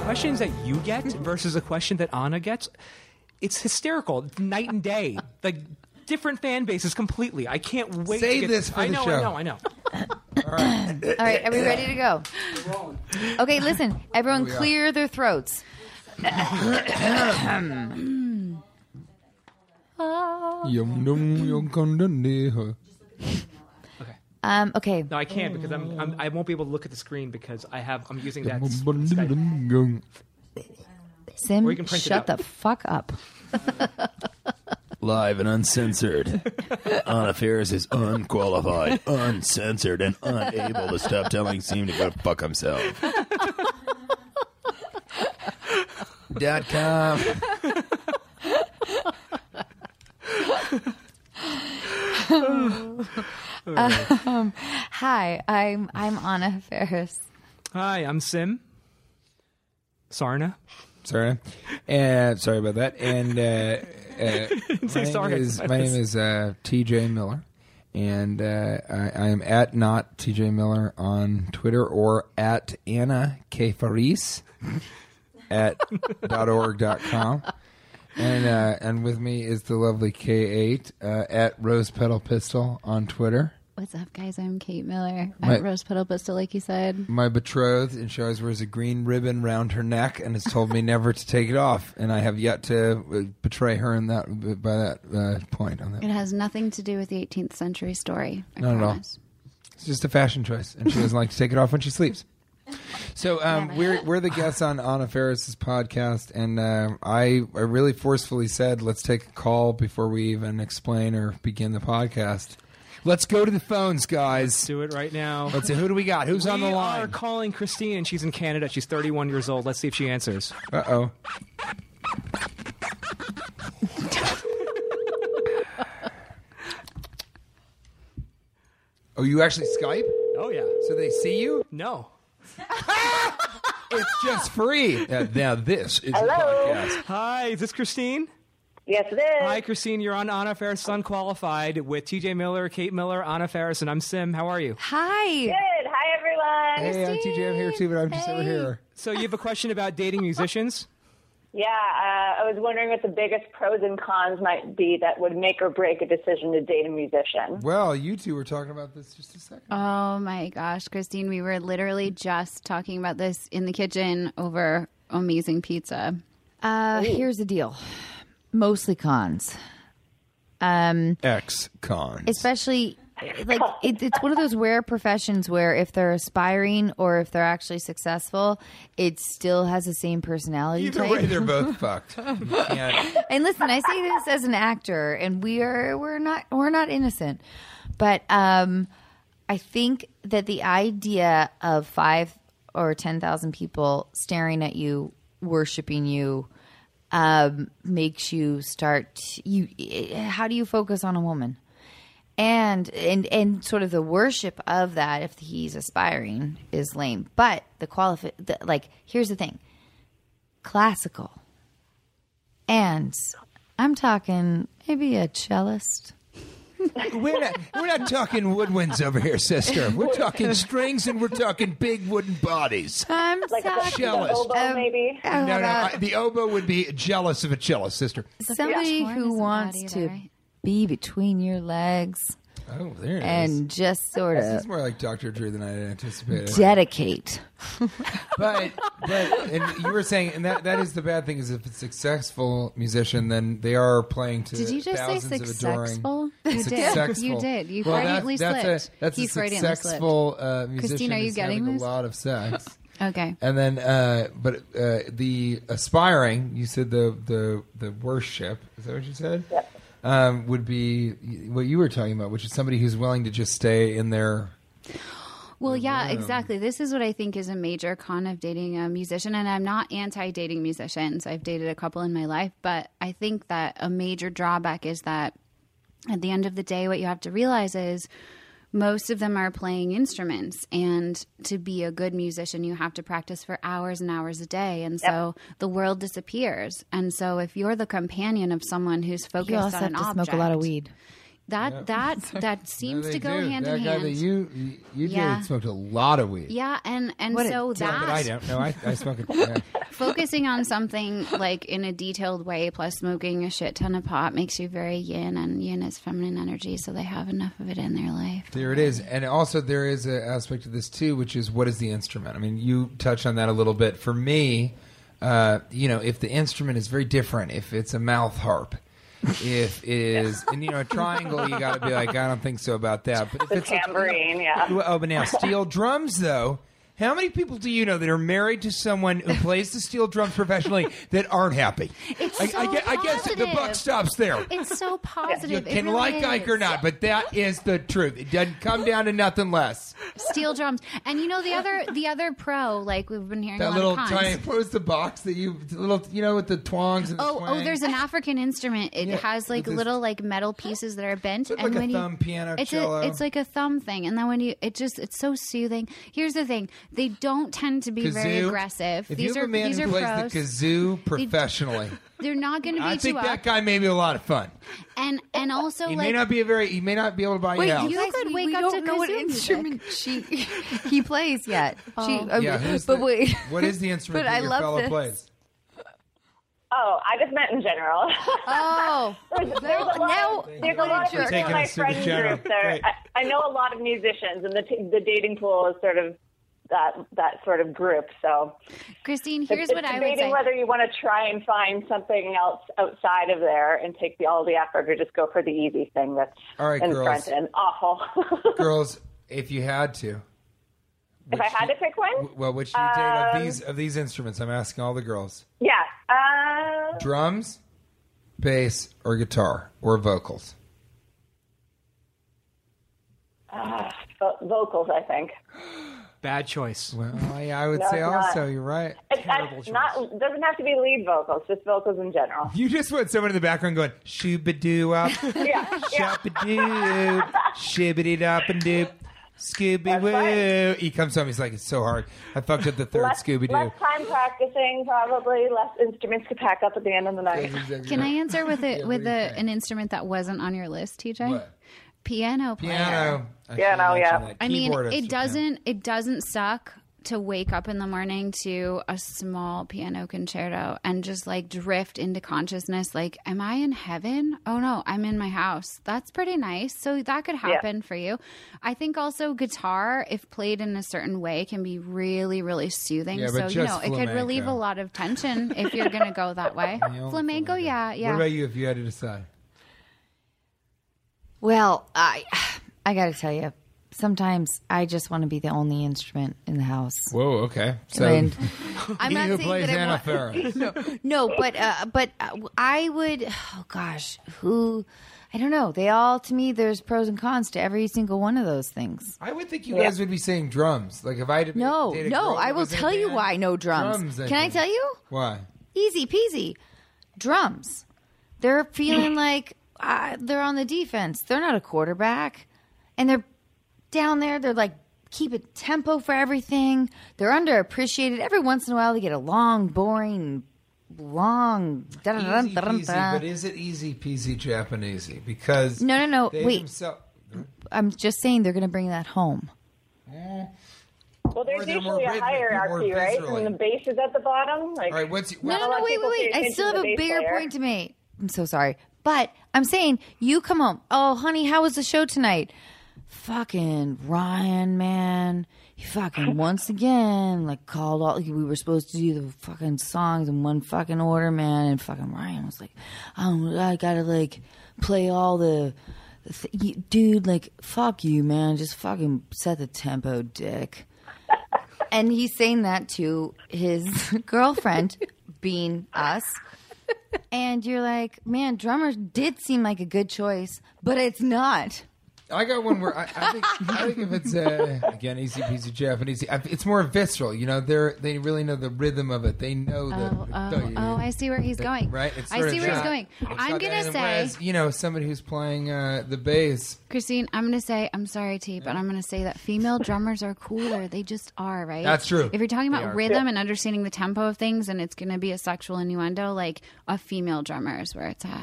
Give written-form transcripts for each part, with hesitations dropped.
questions that you get versus a question that Anna gets, it's hysterical. Night and day. Like, different fan bases completely. I can't wait Save to get this for the show. I know. All right, are we ready to go? Okay, listen. Everyone clear their throats. Okay. No, I can't because I won't be able to look at the screen because I'm using that. Sim, Or you can print it shut out. the fuck up. Live and uncensored. Anna Faris is unqualified, uncensored, and unable to stop telling Seam to go fuck himself. .com. Hi, I'm Anna Faris. Hi, I'm Sim. Sarna. Sorry. And sorry about that. And Say sorry. my name is TJ Miller. And I am at not TJ Miller on Twitter or at Anna K. Faris at .org.com. And with me is the lovely K8 at Rose Petal Pistol on Twitter. What's up, guys? I'm Kate Miller My- at Rose Petal Pistol, like you said. My betrothed, and she always wears a green ribbon round her neck and has told me never to take it off. And I have yet to betray her in that by that point on that. It has nothing to do with the 18th century story. I Not at all. promise. It's just a fashion choice, and she doesn't like to take it off when she sleeps. So we're the guests on Anna Faris's podcast, and I really forcefully said let's take a call before we even explain or begin the podcast. Let's go to the phones, guys. Let's do it right now. Let's see, who do we got? Who's on the We are line? calling Christine, and she's in Canada. She's 31 years old. Let's see if she answers. Uh-oh. Oh, you actually Skype? Oh, yeah. So they see you? No. It's just free. Now this is a podcast. Hi, is this Christine? Yes, it is. Hi, Christine. You're on Anna Faris Unqualified with TJ Miller, Kate Miller, Anna Faris, and I'm Sim. How are you? Hi. Good. Hi, everyone. Hey, I'm TJ. I'm here too, but I'm just over here. So you have a question about dating musicians? Yeah, I was wondering what the biggest pros and cons might be that would make or break a decision to date a musician. Well, you two were talking about this just a second. Oh my gosh, Christine, we were literally just talking about this in the kitchen over amazing pizza. Here's the deal. Mostly cons. Ex-cons. Especially, like, it's one of those rare professions where if they're aspiring or if they're actually successful, it still has the same personality Either type. way, they're both fucked. You can't- And listen, I say this as an actor, and we're not innocent, but I think that the idea of 5 or 10,000 people staring at you, worshiping you, makes you start. How do you focus on a woman? And sort of the worship of that, if he's aspiring, is lame. But here's the thing: classical, and I'm talking maybe a cellist. We're not talking woodwinds over here, sister. We're talking strings and we're talking big wooden bodies. I'm Like a Cellist. oboe, maybe. No, the oboe would be jealous of a cellist, sister. somebody Horn who isn't wants bad to either, right? be between your legs Oh, there it is. and just sort This is of more like Dr. Drew than I had anticipated. dedicate. But and you were saying, and that is the bad thing, is if it's a successful musician, then they are playing to Did you just say thousands of adoring. successful? You did. Successful. You did. You Well, freudianly that's slipped. That's He a freudianly slipped. successful musician Christine, are you is getting having this? a lot of sex. Okay. And then, the aspiring, you said the worship. Is that what you said? Yep. Would be what you were talking about, which is somebody who's willing to just stay in their. Well, yeah, exactly. This is what I think is a major con of dating a musician. And I'm not anti-dating musicians. I've dated a couple in my life. But I think that a major drawback is that at the end of the day, what you have to realize is most of them are playing instruments. And to be a good musician, you have to practice for hours and hours a day. And so the world disappears. And so if you're the companion of someone who's focused You also on have an to object, smoke a lot of weed. That seems No, to they go do. hand that in guy hand. that you Yeah. did smoked a lot of weed. Yeah, and What a so dick. that But I don't. No, I smoke it. Yeah. focusing on something like in a detailed way, plus smoking a shit ton of pot, makes you very yin, and yin is feminine energy, so they have enough of it in their life. There it is. And also there is an aspect of this too, which is what is the instrument? I mean, you touched on that a little bit. For me, if the instrument is very different, if it's a mouth harp, if it is, and a triangle, you got to be like, I don't think so about that. But if The it's tambourine, yeah. but now steel drums, though. How many people do you know that are married to someone who plays the steel drums professionally that aren't happy? It's I so guess the buck positive. stops there. It's so positive. You It can really like Ike or is. not, but that is the truth. It doesn't come down to nothing less. Steel drums, and the other pro, like we've been hearing That a lot little of cons. tiny, what was the box that with the twangs and the twang? There's an African instrument. It Yeah, has like with this- little like metal pieces that are bent, So it's and like a when thumb piano it's cello. it's like a thumb thing, and then when it's so soothing. Here's the thing: they don't tend to be very Kazoo. aggressive. If These you have are a man these who are plays pros. the kazoo professionally, They're not going to I beat think you that up, guy may be a lot of fun. and also He like may not be he may not be able to buy you Wait, a house. you guys, could wake we up don't to know what kazoo instrument he plays yet. Yeah, who's but the- wait. what is the instrument But that I your love fellow this. plays? Oh, I just meant in general. Oh, there's a lot of for people taking in my us to the friend channel. group that Great. I know a lot of musicians, and the dating pool is sort of that sort of group. So Christine. Here's it's what I would debating say. whether you want to try and find something else outside of there and take all the effort, or just go for the easy thing that's All right, in girls. front and awful. Girls, if you had to, If I had to pick one, well, which do you date of these instruments? I'm asking all the girls. yeah, Drums, bass, or guitar, or vocals? vocals, I think. Bad choice. Well, yeah, I would No, say it's not. also. You're right. Terrible It's not doesn't have to be lead vocals, just vocals in general. You just want someone in the background going shoo-ba-doo up, Yeah, shop-a-doo, shibbity up and doop, Scooby-Woo. That's He comes home, he's like, it's so hard. I fucked up the third less Scooby-Doo. time practicing, probably less instruments to pack up at the end of the night. Can I answer with what do you think? an instrument that wasn't on your list, TJ? What? Piano player. Piano. I Piano, should yeah. mention that. I mean, Keyboardist it or doesn't suck to wake up in the morning to a small piano concerto and just like drift into consciousness. Like, am I in heaven? Oh no, I'm in my house. That's pretty nice. So that could happen for you. I think also guitar, if played in a certain way, can be really, really soothing. Yeah, so but you know, just it could relieve a flamenco. lot of tension if you're going to go that way. The old Flamenco, yeah. What about you if you had to decide? well, I got to tell you, sometimes I just want to be the only instrument in the house. Whoa, okay. So And I'm he not who saying plays that I Anna want- Faris. No, but I would. Oh gosh, I don't know. They all, to me, there's pros and cons to every single one of those things. I would think you guys would be saying drums. Like if I had to No, date a girl that I will was in a tell you band, why no drums. Can I think. tell you? Why? Easy peasy. Drums. They're feeling like they're on the defense. They're not a quarterback. And they're down there. They're like keeping tempo for everything. They're underappreciated. Every once in a while, they get a long, boring, long. Easy peasy, but is it easy peasy Japanesey? Because No. they Wait. themselves- I'm just saying they're going to bring that home. Well, Or there's they're more usually a rhythmic, hierarchy, more right? viscerally. And the bass is at the bottom. Like, All right, what's No, a lot of wait. people pay I attention still to have the a bass bigger player. point to make. I'm so sorry. But I'm saying, you come home. Oh, honey, how was the show tonight? Fucking Ryan, man. He fucking once again, like, called all. We were supposed to do the fucking songs in one fucking order, man. And fucking Ryan was like, oh, I gotta, like, play all the. Dude, like, fuck you, man. Just fucking set the tempo, dick. And he's saying that to his girlfriend, being us. And you're like, man, drummer did seem like a good choice, but it's not. I got one where I think if it's again easy peasy Japanese, it's more visceral. You know, they really know the rhythm of it. They know the. I see where he's going. Right, it's I sort see of where he's not- going. it's I'm not gonna that- say, whereas, you know, somebody who's playing the bass. Christine, I'm gonna say, I'm sorry, T, but I'm gonna say that female drummers are cooler. They just are, right? That's true. If you're talking They about are. rhythm and understanding the tempo of things, and it's gonna be a sexual innuendo, like a female drummer is where it's at.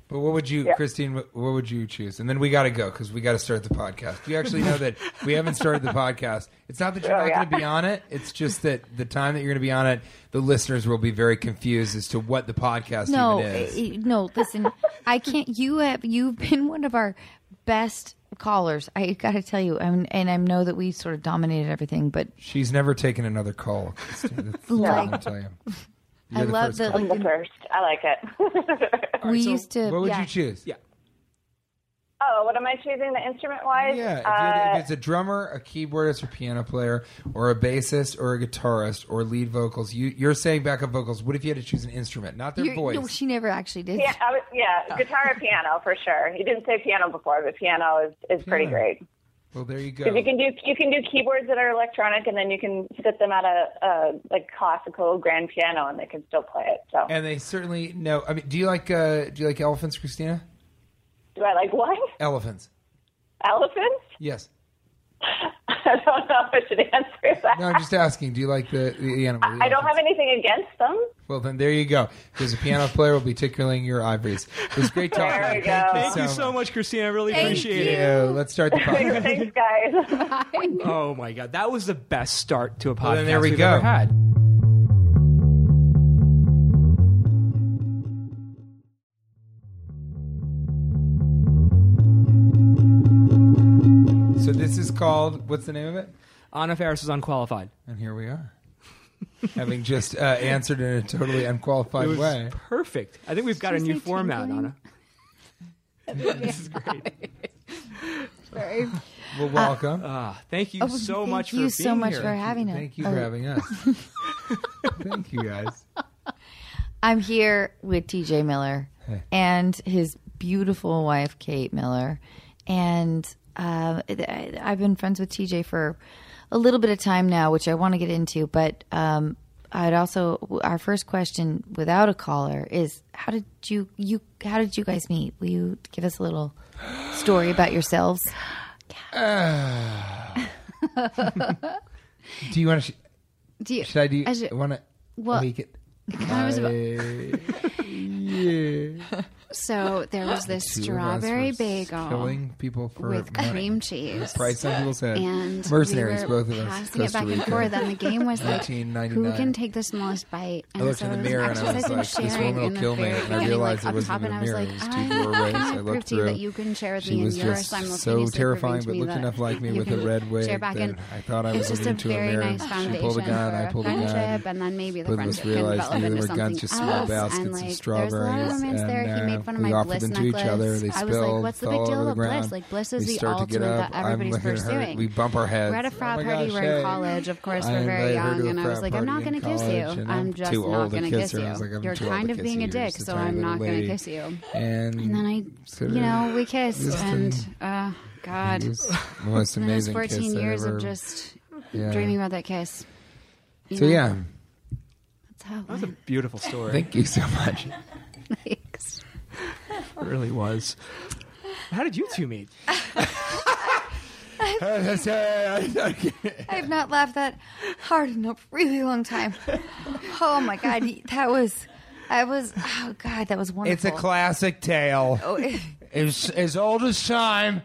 But what would you, Christine? What would you choose? And then we got to go because we got to start the podcast. You actually know that we haven't started the podcast. It's not that you're not going to be on it. It's just that the time that you're going to be on it, the listeners will be very confused as to what the podcast even is. No, listen, I can't. You've been one of our best callers. I got to tell you, and I know that we sort of dominated everything, but she's never taken another call. Christine. That's what I'm going to tell you. I love the. I'm the first. I like it. We used to. What would you choose? Yeah. Oh, what am I choosing the instrument-wise? Yeah, if it's a drummer, a keyboardist, or piano player, or a bassist, or a guitarist, or lead vocals, you're saying backup vocals. What if you had to choose an instrument, not their voice? No, she never actually did. Guitar or piano for sure. You didn't say piano before, but piano is pretty great. Well, there you go. Because you can do keyboards that are electronic, and then you can sit them at a classical grand piano, and they can still play it. So. And they certainly know. I mean, do you like elephants, Christina? Do I like what? Elephants. Elephants? Yes. I don't know if I should answer that. No, I'm just asking. Do you like the animal? I don't have anything against them. Well, then there you go. Because a piano player will be tickling your ivories. It was great talking. There we go. Thank you so much, Christine. I really appreciate it. Yeah, let's start the podcast. Thanks, guys. Oh my God, that was the best start to a podcast then there we we've go. ever had. So this is called, what's the name of it? Anna Faris is unqualified. And here we are. Having just answered in a totally unqualified It was way. perfect. I think we've got a Did you new say format, tinkling? Anna. This is great. Sorry. Well, welcome. Thank you so much for being Thank you so much here. for having us. Thank you for having us. Thank you, guys. I'm here with TJ Miller Hey. and his beautiful wife, Kate Miller. And I've been friends with TJ for a little bit of time now, which I want to get into. But I'd also, our first question without a caller is, how did you guys meet? Will you give us a little story about yourselves? Do you want to? Should I do? I Want to? well, make it. kind of was about- Yeah. So there was this Two of us strawberry were bagel killing people for with money. cream cheese. Price on people's head. And Mercenaries, we were both of us. passing it Costa back and Rica. forth. And the game was like, 1999. who can take the smallest bite? And I looked so in the it was mirror an and I was exercise in like, this sharing woman will in the kill me. very And I beginning, realized like, it wasn't up even top, a and I was mirror. like, It was two doorways. I prove looked to you through. that you can share with She me, was and you're just so simultaneously terrifying, proving to but me looked that enough like me you with a can red wig share back. that And I thought I was it's just looking a into a very mirror. nice She foundation pulled a gun, I for pulled a gun. friendship, and then maybe the Both of us friendship can realized develop neither into were something guns, just small else. baskets And of like, there's a strawberries. lot of romance there. He made fun of we my offered bliss them to each other. necklace. They I was like, spilled, what's the fell big all deal over the about bliss? ground. Like, bliss We is the start to get ultimate up. that I'm everybody's looking at her. pursuing. We bump our heads. We're at a Oh frat my party. gosh, We're hey. in college. Of course, I we're very invited her young. to a And I was frat like, I'm not party going to in kiss college, you. and I'm just too not old to going to kiss kiss her. I was like, you. I'm You're too old kind to of kiss being you. a You're dick, just a so tiny I'm little not going lady. to kiss you. And And then I, sort you of know, we kissed, just and God, It was the most and it was amazing 14 kiss I years ever. of just Yeah. dreaming about that kiss. You So know? yeah, That's how it That was a went. beautiful story. thank you so much. Thanks. It really was. How did you two meet? I have not laughed that hard in a really long time. Oh my God, that was oh God, that was wonderful. It's a classic tale. Oh, It's as old as time.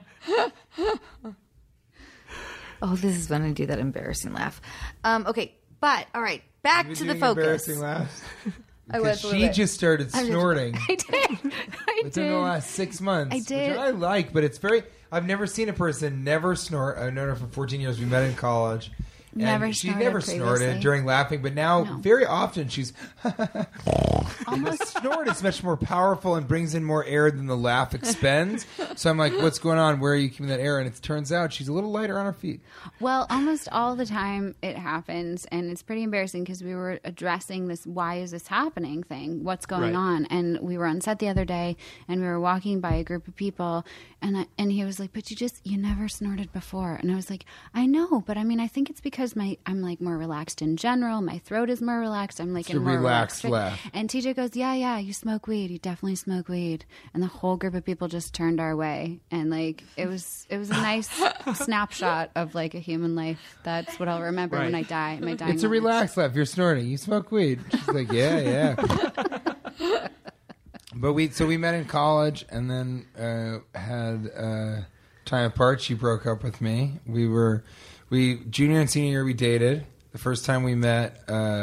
oh, this is when I do that embarrassing laugh. Okay, but all right, back to the focus. Embarrassing laughs. I was a little She bit. just started snorting I did. within the last 6 months. I did. Which I like, but it's very. I've never seen a person never snort. I've known her for 14 years. We met in college. And Never she snorted never previously. snorted during laughing, but now No. very often she's and the snort is much more powerful and brings in more air than the laugh expends. So I'm like, what's going on? Where are you keeping that air? And it turns out she's a little lighter on her feet. Well, almost all the time it happens, and it's pretty embarrassing because we were addressing this "why is this happening" thing. What's going Right. on? And we were on set the other day, and we were walking by a group of people, and he was like, "But you never snorted before." And I was like, "I know, but I mean, I think it's because I'm like more relaxed in general. My throat is more relaxed. I'm like It's a in more relaxed state." laugh. And TJ goes, "Yeah, you smoke weed. You definitely smoke weed." And the whole group of people just turned our way, and like it was a nice snapshot of like a human life. That's what I'll remember when I Right. die. My dying It's a moments. relaxed laugh. You're snorting. You smoke weed. She's like, yeah. But we met in college, and then had time apart. She broke up with me. Junior and senior year we dated. The first time we met,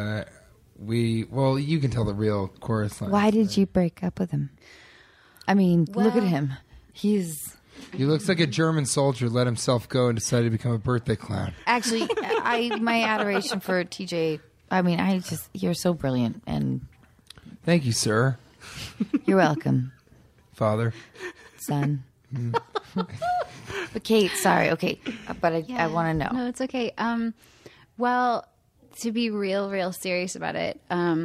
you can tell the real chorus line. Why did you break up with him? I mean, look at him. He looks like a German soldier let himself go and decided to become a birthday clown. Actually, my adoration for TJ. I mean, you're so brilliant, and Thank you, sir. You're welcome, Father. son. But Kate, sorry. Okay, but I want to know. No, it's okay. Well, to be real serious about it,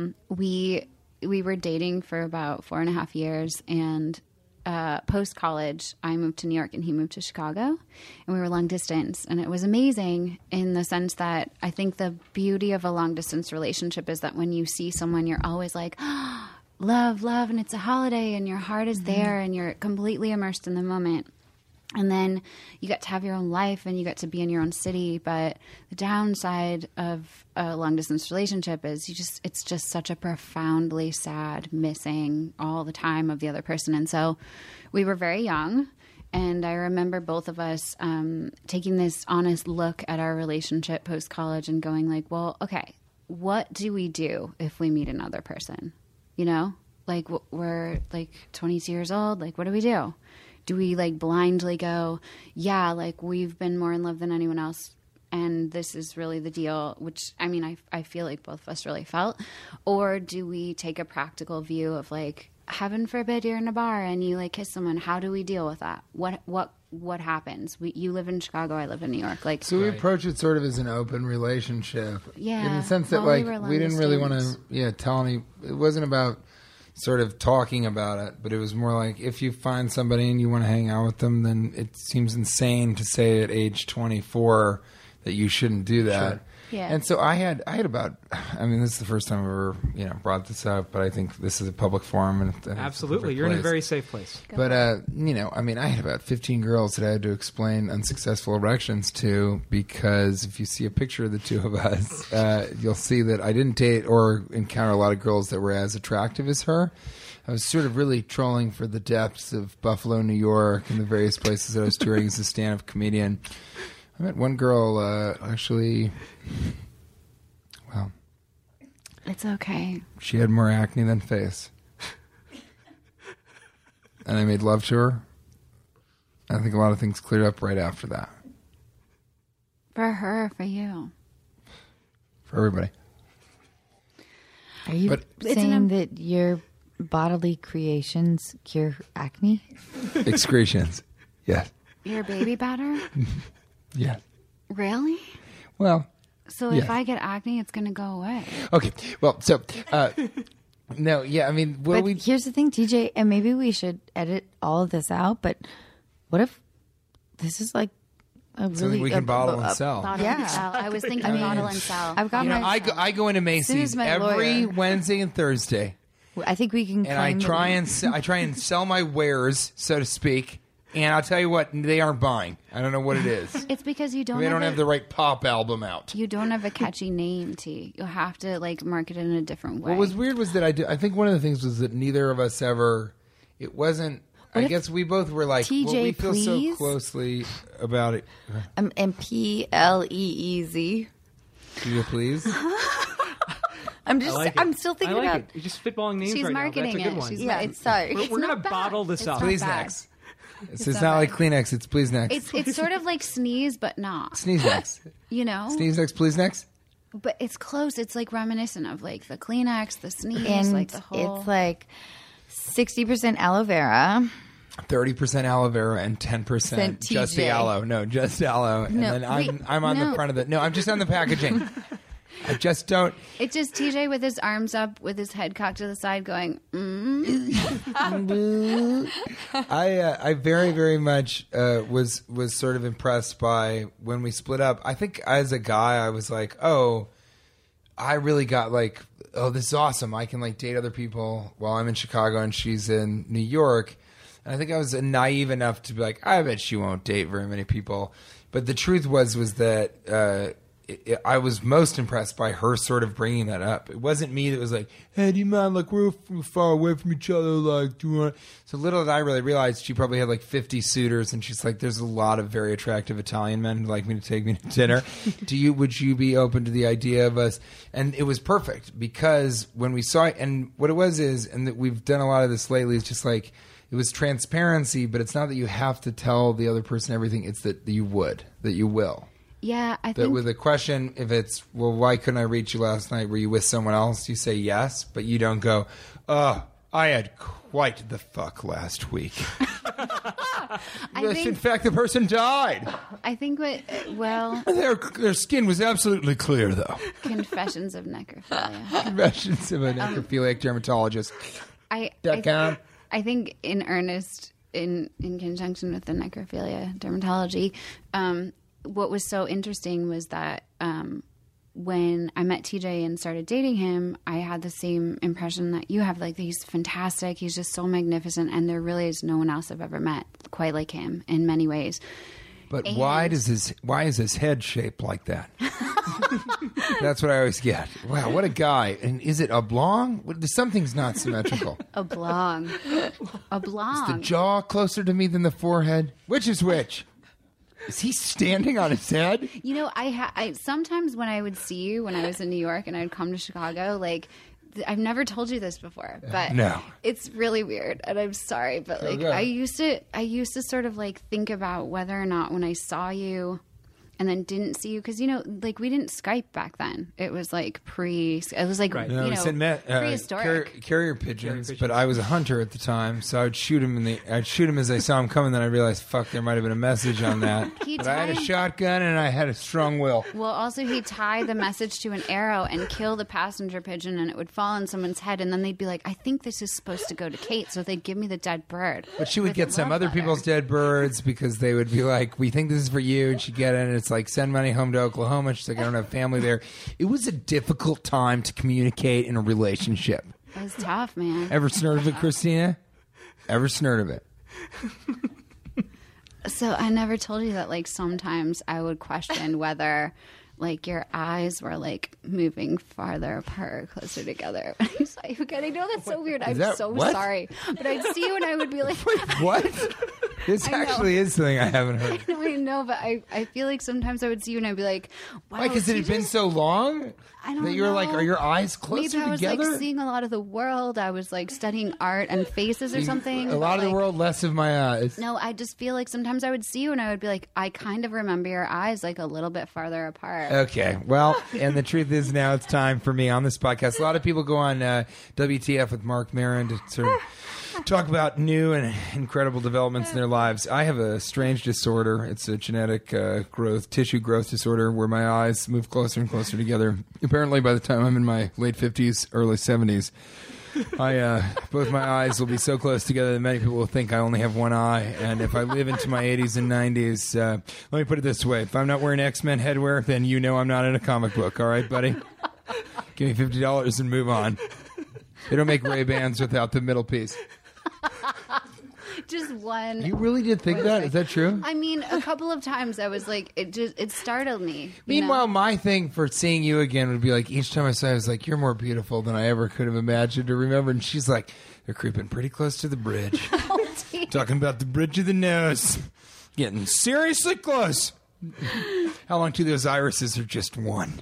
we were dating for about 4.5 years, and post college, I moved to New York and he moved to Chicago, and we were long distance, and it was amazing in the sense that I think the beauty of a long distance relationship is that when you see someone, you're always like, oh, love, and it's a holiday, and your heart is there, and you're completely immersed in the moment. And then you get to have your own life and you get to be in your own city. But the downside of a long distance relationship is it's just such a profoundly sad missing all the time of the other person. And so we were very young. And I remember both of us taking this honest look at our relationship post college and going like, well, okay, what do we do if we meet another person? You know, like we're like 22 years old. Like, what do we do? Do we like blindly go, yeah, like we've been more in love than anyone else and this is really the deal, which I mean, I feel like both of us really felt. Or do we take a practical view of like, heaven forbid you're in a bar and you like kiss someone, how do we deal with that? What happens? You live in Chicago, I live in New York. Like, so we approach it sort of as an open relationship. Yeah. In the sense that Well, like we didn't really want to tell any, it wasn't about sort of talking about it, but it was more like if you find somebody and you want to hang out with them, then it seems insane to say at age 24 that you shouldn't do that. Sure. Yeah. And so I had about, I mean, this is the first time I've ever, brought this up, but I think this is a public forum. And Absolutely. You're in a very safe place. But, I had about 15 girls that I had to explain unsuccessful erections to, because if you see a picture of the two of us, you'll see that I didn't date or encounter a lot of girls that were as attractive as her. I was sort of really trolling for the depths of Buffalo, New York, and the various places that I was touring as a stand-up comedian. I met one girl, actually, well... It's okay. She had more acne than face. And I made love to her. I think a lot of things cleared up right after that. For her or for you? For everybody. Are you saying that your bodily creations cure acne? Excretions. Yes. Your baby batter? Yeah. Really? Well. So if I get acne, it's going to go away. Okay. Well, so no, yeah. I mean, here's the thing, TJ, and maybe we should edit all of this out. But what if this is like a something really we can bottle and sell? Bottle and sell. I was thinking bottle and sell. I've got I go into Macy's every Wednesday and Thursday. I think we can. And I try and sell my wares, so to speak. And I'll tell you what, they aren't buying. I don't know what it is. It's because you don't. They don't have the right pop album out. You don't have a catchy name, T. You have to like market it in a different way. What was weird was that I think one of the things was that neither of us ever. It wasn't. I guess we both were like, TJ, well, we feel please? so closely about it. And PLEEZ. TJ, please. I'm just. Like I'm still thinking about. You're just spitballing names She's right marketing now. That's a good it. one. She's Yeah, it's sorry. We're going to not bad. bottle this It's up. not Please bad. next. It's not like Kleenex. It's please next. It's sort of like sneeze, but not. Sneeze next. You know, Sneeze next. Please next. but it's close. It's like reminiscent of like the Kleenex, the sneeze, And like the whole. it's like 60% aloe vera. 30% aloe vera and 10% just the TJ. aloe. No, just aloe. And No, then wait, I'm on no. the front of it. No, I'm just on the packaging. I just don't. It's just TJ with his arms up, with his head cocked to the side, going. I very, very much was sort of impressed by when we split up. I think as a guy, I was like, oh, I really got like, oh, this is awesome. I can like date other people while I'm in Chicago and she's in New York. And I think I was naive enough to be like, I bet she won't date very many people. But the truth was that I was most impressed by her sort of bringing that up. It wasn't me that was like, hey, do you mind, like, we're far away from each other, like, do you want... So little did I really realize she probably had like 50 suitors, and she's like, there's a lot of very attractive Italian men who'd like me to take me to dinner. Would you be open to the idea of us? And it was perfect, because when we saw it, and what it was is, and that we've done a lot of this lately, is just like, it was transparency, but it's not that you have to tell the other person everything. It's that you will. Yeah, I That think with a question, if it's, well, why couldn't I reach you last night? Were you with someone else? You say yes, but you don't go, oh, I had quite the fuck last week. In fact, the person died. I think Their skin was absolutely clear, though. confessions of necrophilia. Confessions of a necrophiliac dermatologist. I think in earnest, in conjunction with the necrophilia dermatology, what was so interesting was that when I met TJ and started dating him, I had the same impression that you have. Like, he's fantastic. He's just so magnificent. And there really is no one else I've ever met quite like him in many ways. But why is his head shaped like that? That's what I always get. Wow, what a guy. And is it oblong? Something's not symmetrical. Oblong. Is the jaw closer to me than the forehead? Which is which? Is he standing on his head? You know, I sometimes when I would see you when I was in New York and I'd come to Chicago, like, I've never told you this before, but no. It's really weird, and I'm sorry, but like, I used to sort of like think about whether or not when I saw you and then didn't see you, because, you know, like, we didn't Skype back then. It was like it was like, right. you know, prehistoric. Carrier pigeons, but I was a hunter at the time, so I'd shoot him as I saw him coming. Then I realized, fuck, there might have been a message on that. But I had a shotgun and I had a strong will. Well, also he'd tie the message to an arrow and kill the passenger pigeon, and it would fall on someone's head, and then they'd be like, I think this is supposed to go to Kate, so they'd give me the dead bird. But she would get some other people's dead birds, because they would be like, we think this is for you, and she'd get it, and it's like, send money home to Oklahoma. She's like, I don't have family there. It was a difficult time to communicate in a relationship. It was tough, man. Ever snurred of it, Christina? Ever snurred of it? So I never told you that, like, sometimes I would question whether, like, your eyes were, like, moving farther apart or closer together. I know that's so weird. I'm so sorry. But I'd see you and I would be like... Wait, what? This actually is something I haven't heard. I know, but I feel like sometimes I would see you and I'd be like, wow. Why, because it had been so long? I don't know. That you were like, are your eyes closer Maybe I was together? like seeing a lot of the world. I was like studying art and faces or something. A lot of the world, less of my eyes. No, I just feel like sometimes I would see you and I would be like, I kind of remember your eyes like a little bit farther apart. Okay, well, and the truth is now it's time for me on this podcast. A lot of people go on WTF with Mark Maron to sort of talk about new and incredible developments in their lives. I have a strange disorder. It's a genetic tissue growth disorder where my eyes move closer and closer together. Apparently, by the time I'm in my late 50s, early 70s, both my eyes will be so close together that many people will think I only have one eye. And if I live into my 80s and 90s, let me put it this way. If I'm not wearing X-Men headwear, then you know I'm not in a comic book. All right, buddy? Give me $50 and move on. They don't make Ray-Bans without the middle piece. Just one. You really did think that? Is that true? I mean, a couple of times I was like, it startled me. Meanwhile, my thing for seeing you again would be like, each time I saw you, I was like, you're more beautiful than I ever could have imagined or remember. And she's like, they're creeping pretty close to the bridge. Talking about the bridge of the nose. Getting seriously close. How long till those irises are just one?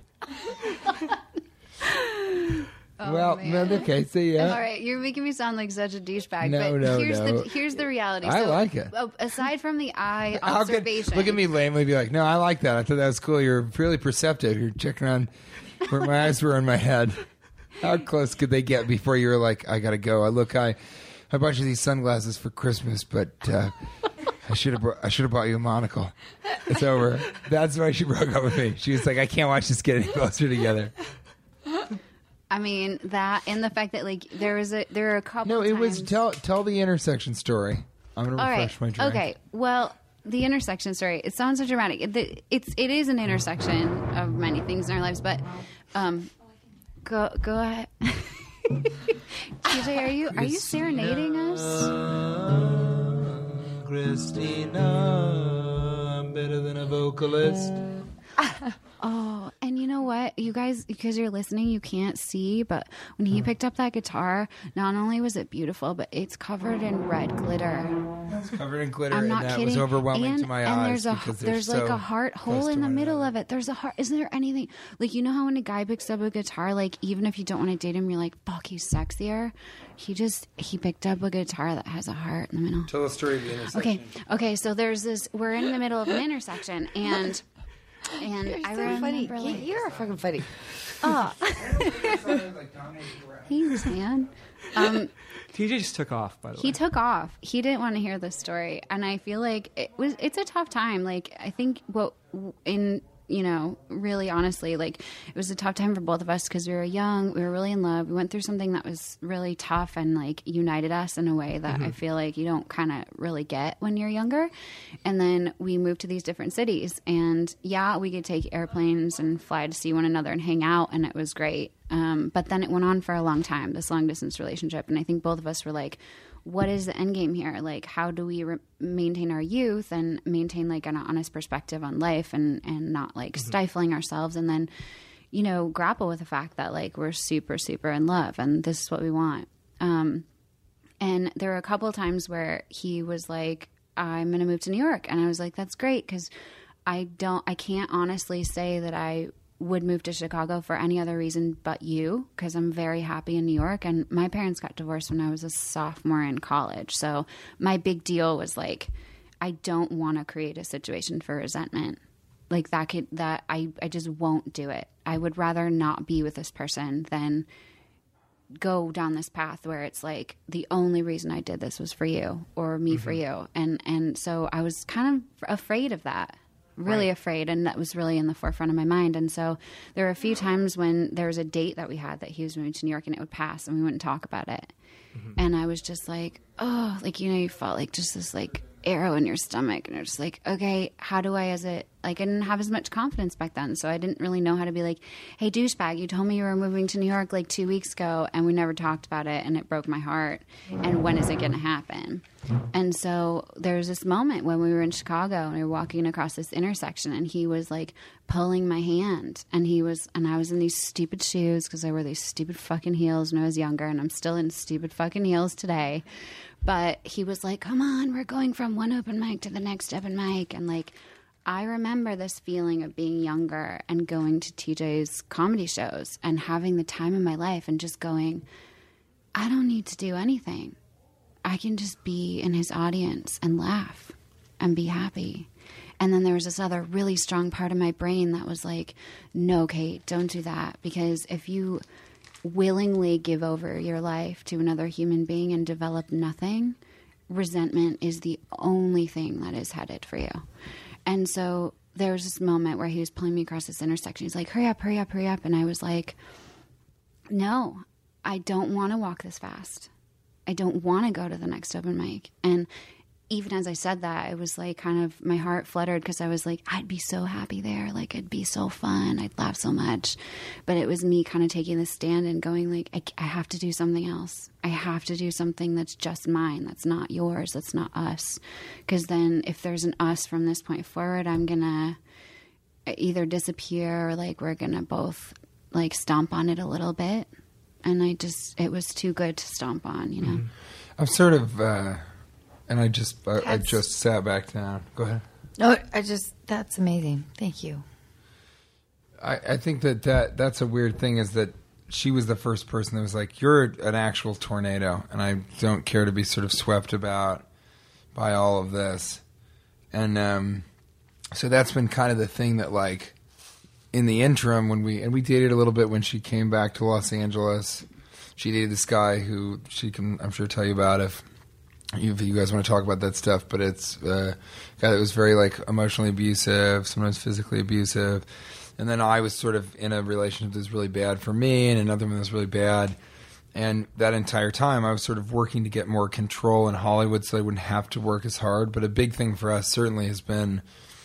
Well, okay, so yeah. All right, you're making me sound like such a douchebag. No, here's the reality. I like it. Aside from the eye observation. Look at me lamely be like, no, I like that. I thought that was cool. You're really perceptive. You're checking on where my eyes were in my head. How close could they get before you were like, I got to go? I bought you these sunglasses for Christmas, but I should have bought you a monocle. It's over. That's why she broke up with me. She was like, I can't watch this get any closer together. I mean, that and the fact that like there are a couple. No, it times... was tell the intersection story. I'm gonna refresh my drink. Okay, well, the intersection story. It sounds so dramatic. It is an intersection of many things in our lives, but go ahead. TJ, are you serenading us? Christina, I'm better than a vocalist. Oh, you guys, because you're listening, you can't see, but when he picked up that guitar, not only was it beautiful, but it's covered in red glitter. It's covered in glitter, I'm not and that kidding. was overwhelming to my and eyes. There's like a heart hole in the middle of it. There's a heart. Isn't there anything like, you know how when a guy picks up a guitar, like even if you don't want to date him, you're like, fuck, he's sexier. He picked up a guitar that has a heart in the middle. Tell the story of the intersection. Okay. So there's this. We're in the middle of an intersection, and I remember, funny. like, You're fucking funny. thanks, man. TJ just took off, by the way. He took off. He didn't want to hear the story, and I feel like it's a tough time. Like, I think really honestly, like, it was a tough time for both of us because we were young, we were really in love, we went through something that was really tough and like united us in a way that I feel like you don't kind of really get when you're younger. And then we moved to these different cities, and we could take airplanes and fly to see one another and hang out, and it was great. But then it went on for a long time, this long distance relationship, and I think both of us were like, what is the end game here? Like, how do we maintain our youth and maintain like an honest perspective on life and not like stifling ourselves, and then, grapple with the fact that like we're super, super in love and this is what we want. And there were a couple of times where he was like, I'm going to move to New York. And I was like, that's great. 'Cause I can't honestly say that I would move to Chicago for any other reason but you, because I'm very happy in New York, and my parents got divorced when I was a sophomore in college. So my big deal was like, I don't want to create a situation for resentment. Like I just won't do it. I would rather not be with this person than go down this path where it's like the only reason I did this was for you or me for you. And so I was kind of afraid of that. Really afraid, and that was really in the forefront of my mind. And so there were a few times when there was a date that we had that he was moving to New York, and it would pass and we wouldn't talk about it. And I was just like, oh, like, you felt like just this like arrow in your stomach, and you're just like, okay, how do I, I didn't have as much confidence back then, so I didn't really know how to be like, hey, douchebag, you told me you were moving to New York like 2 weeks ago and we never talked about it, and it broke my heart, and when is it going to happen? And so there was this moment when we were in Chicago and we were walking across this intersection, and he was like pulling my hand, and I was in these stupid shoes because I wore these stupid fucking heels when I was younger, and I'm still in stupid fucking heels today. But he was like, come on, we're going from one open mic to the next open mic. And like, I remember this feeling of being younger and going to TJ's comedy shows and having the time of my life and just going, I don't need to do anything. I can just be in his audience and laugh and be happy. And then there was this other really strong part of my brain that was like, no, Kate, don't do that. Because if you willingly give over your life to another human being and develop nothing, resentment is the only thing that is headed for you. And so there was this moment where he was pulling me across this intersection. He's like, hurry up, hurry up, hurry up. And I was like, no, I don't want to walk this fast. I don't want to go to the next open mic. And even as I said that, it was like kind of my heart fluttered because I was like, I'd be so happy there. Like, it'd be so fun. I'd laugh so much. But it was me kind of taking this stand and going like, I have to do something else. I have to do something that's just mine. That's not yours. That's not us. Because then if there's an us from this point forward, I'm going to either disappear or like we're going to both like stomp on it a little bit. And it was too good to stomp on, you know? I'm sort of... And I just sat back down. Go ahead. No, that's amazing. Thank you. I think that's a weird thing, is that she was the first person that was like, you're an actual tornado, and I don't care to be sort of swept about by all of this. And so that's been kind of the thing that, like, in the interim, when we dated a little bit when she came back to Los Angeles. She dated this guy who she can, I'm sure, tell you about if you guys want to talk about that stuff, but it's a guy that was very like emotionally abusive, sometimes physically abusive. And then I was sort of in a relationship that was really bad for me, and another one that was really bad. And that entire time I was sort of working to get more control in Hollywood so I wouldn't have to work as hard. But a big thing for us certainly has been,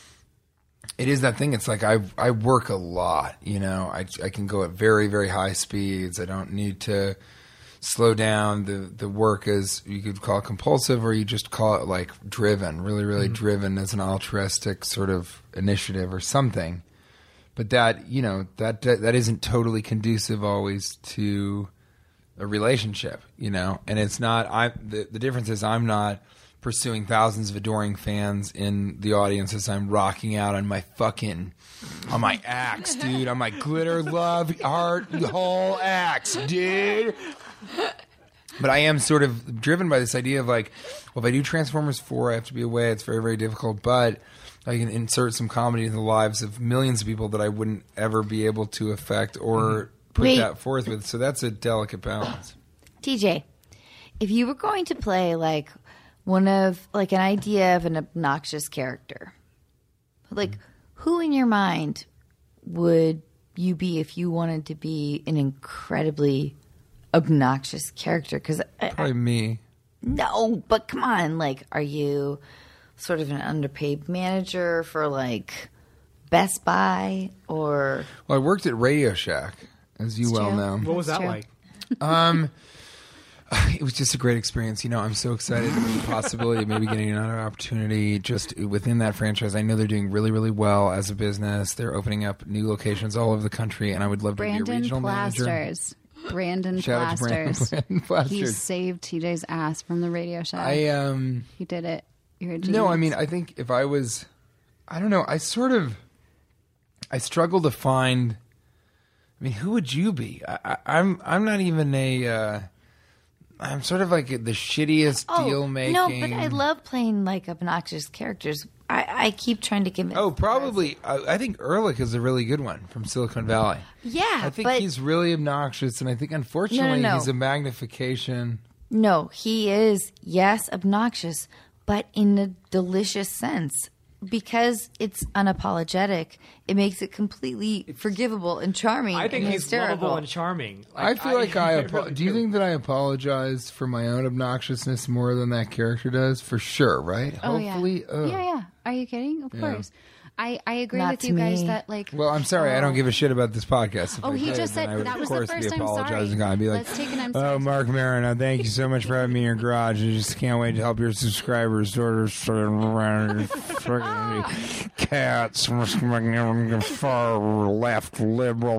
it is that thing. It's like I work a lot, you know. I can go at very, very high speeds. I don't need to slow down. The work is, you could call it compulsive, or you just call it like driven, really, really driven as an altruistic sort of initiative or something. but that that isn't totally conducive always to a relationship, and it's not. The difference is I'm not pursuing thousands of adoring fans in the audience as I'm rocking out on my axe, dude, on my glitter love heart whole axe, dude. But I am sort of driven by this idea of like, well, if I do Transformers 4, I have to be away. It's very, very difficult, but I can insert some comedy in the lives of millions of people that I wouldn't ever be able to affect or put that forth with. So that's a delicate balance. TJ, if you were going to play like an idea of an obnoxious character, like who in your mind would you be if you wanted to be an incredibly obnoxious character? Because probably me. No, but come on, like, are you sort of an underpaid manager for like Best Buy or? Well, I worked at Radio Shack, as you well know. What was that like? It was just a great experience. I'm so excited about the possibility of maybe getting another opportunity just within that franchise. I know they're doing really, really well as a business. They're opening up new locations all over the country, and I would love to be a regional manager. Brandon Shout out to Plasters. Brandon Plasters. He saved TJ's ass from the Radio Shack. He did it. You're a genius. No, I mean, I think if I was, I don't know, I struggle to find. I mean, who would you be? I'm not even a. I'm sort of like the shittiest deal making. No, but I love playing like obnoxious characters. I keep trying to give it. Oh, probably. I think Ehrlich is a really good one from Silicon Valley. Yeah, I think he's really obnoxious, and I think unfortunately No. he's a magnification. No, he is, yes, obnoxious, but in a delicious sense. Because it's unapologetic, it makes it completely forgivable and charming. I think and he's hysterical. lovable and charming. I feel like I really do you think that I apologize for my own obnoxiousness more than that character does? For sure, right? Oh, Hopefully. yeah. Are you kidding? Of course. I agree Not with to you guys me. that like. Well, I'm sorry. I don't give a shit about this podcast. If I He did, just then said I would, that of was the course, first be I'm sorry. apologizing. I'd be like, Let's take an I'm oh, sorry. Mark Marino, thank you so much for having me in your garage. I just can't wait to help your subscribers order around fucking cats, far left liberal.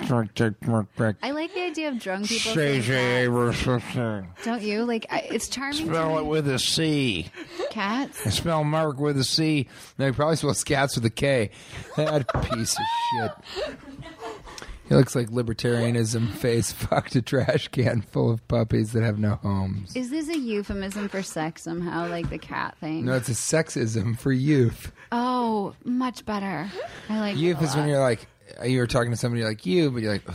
I like the idea of drunk people saying cats. Don't you? Like, it's charming. Spell it with a C. Cats. I spell Mark with a C. No, he probably spells cats with a K. That piece of shit. He looks like libertarianism face fucked a trash can full of puppies that have no homes. Is this a euphemism for sex somehow, like the cat thing? No, it's a sexism for youth. Oh, much better. I like Youth it a is when lot. you're like, you're talking to somebody like you, but you're like, ugh.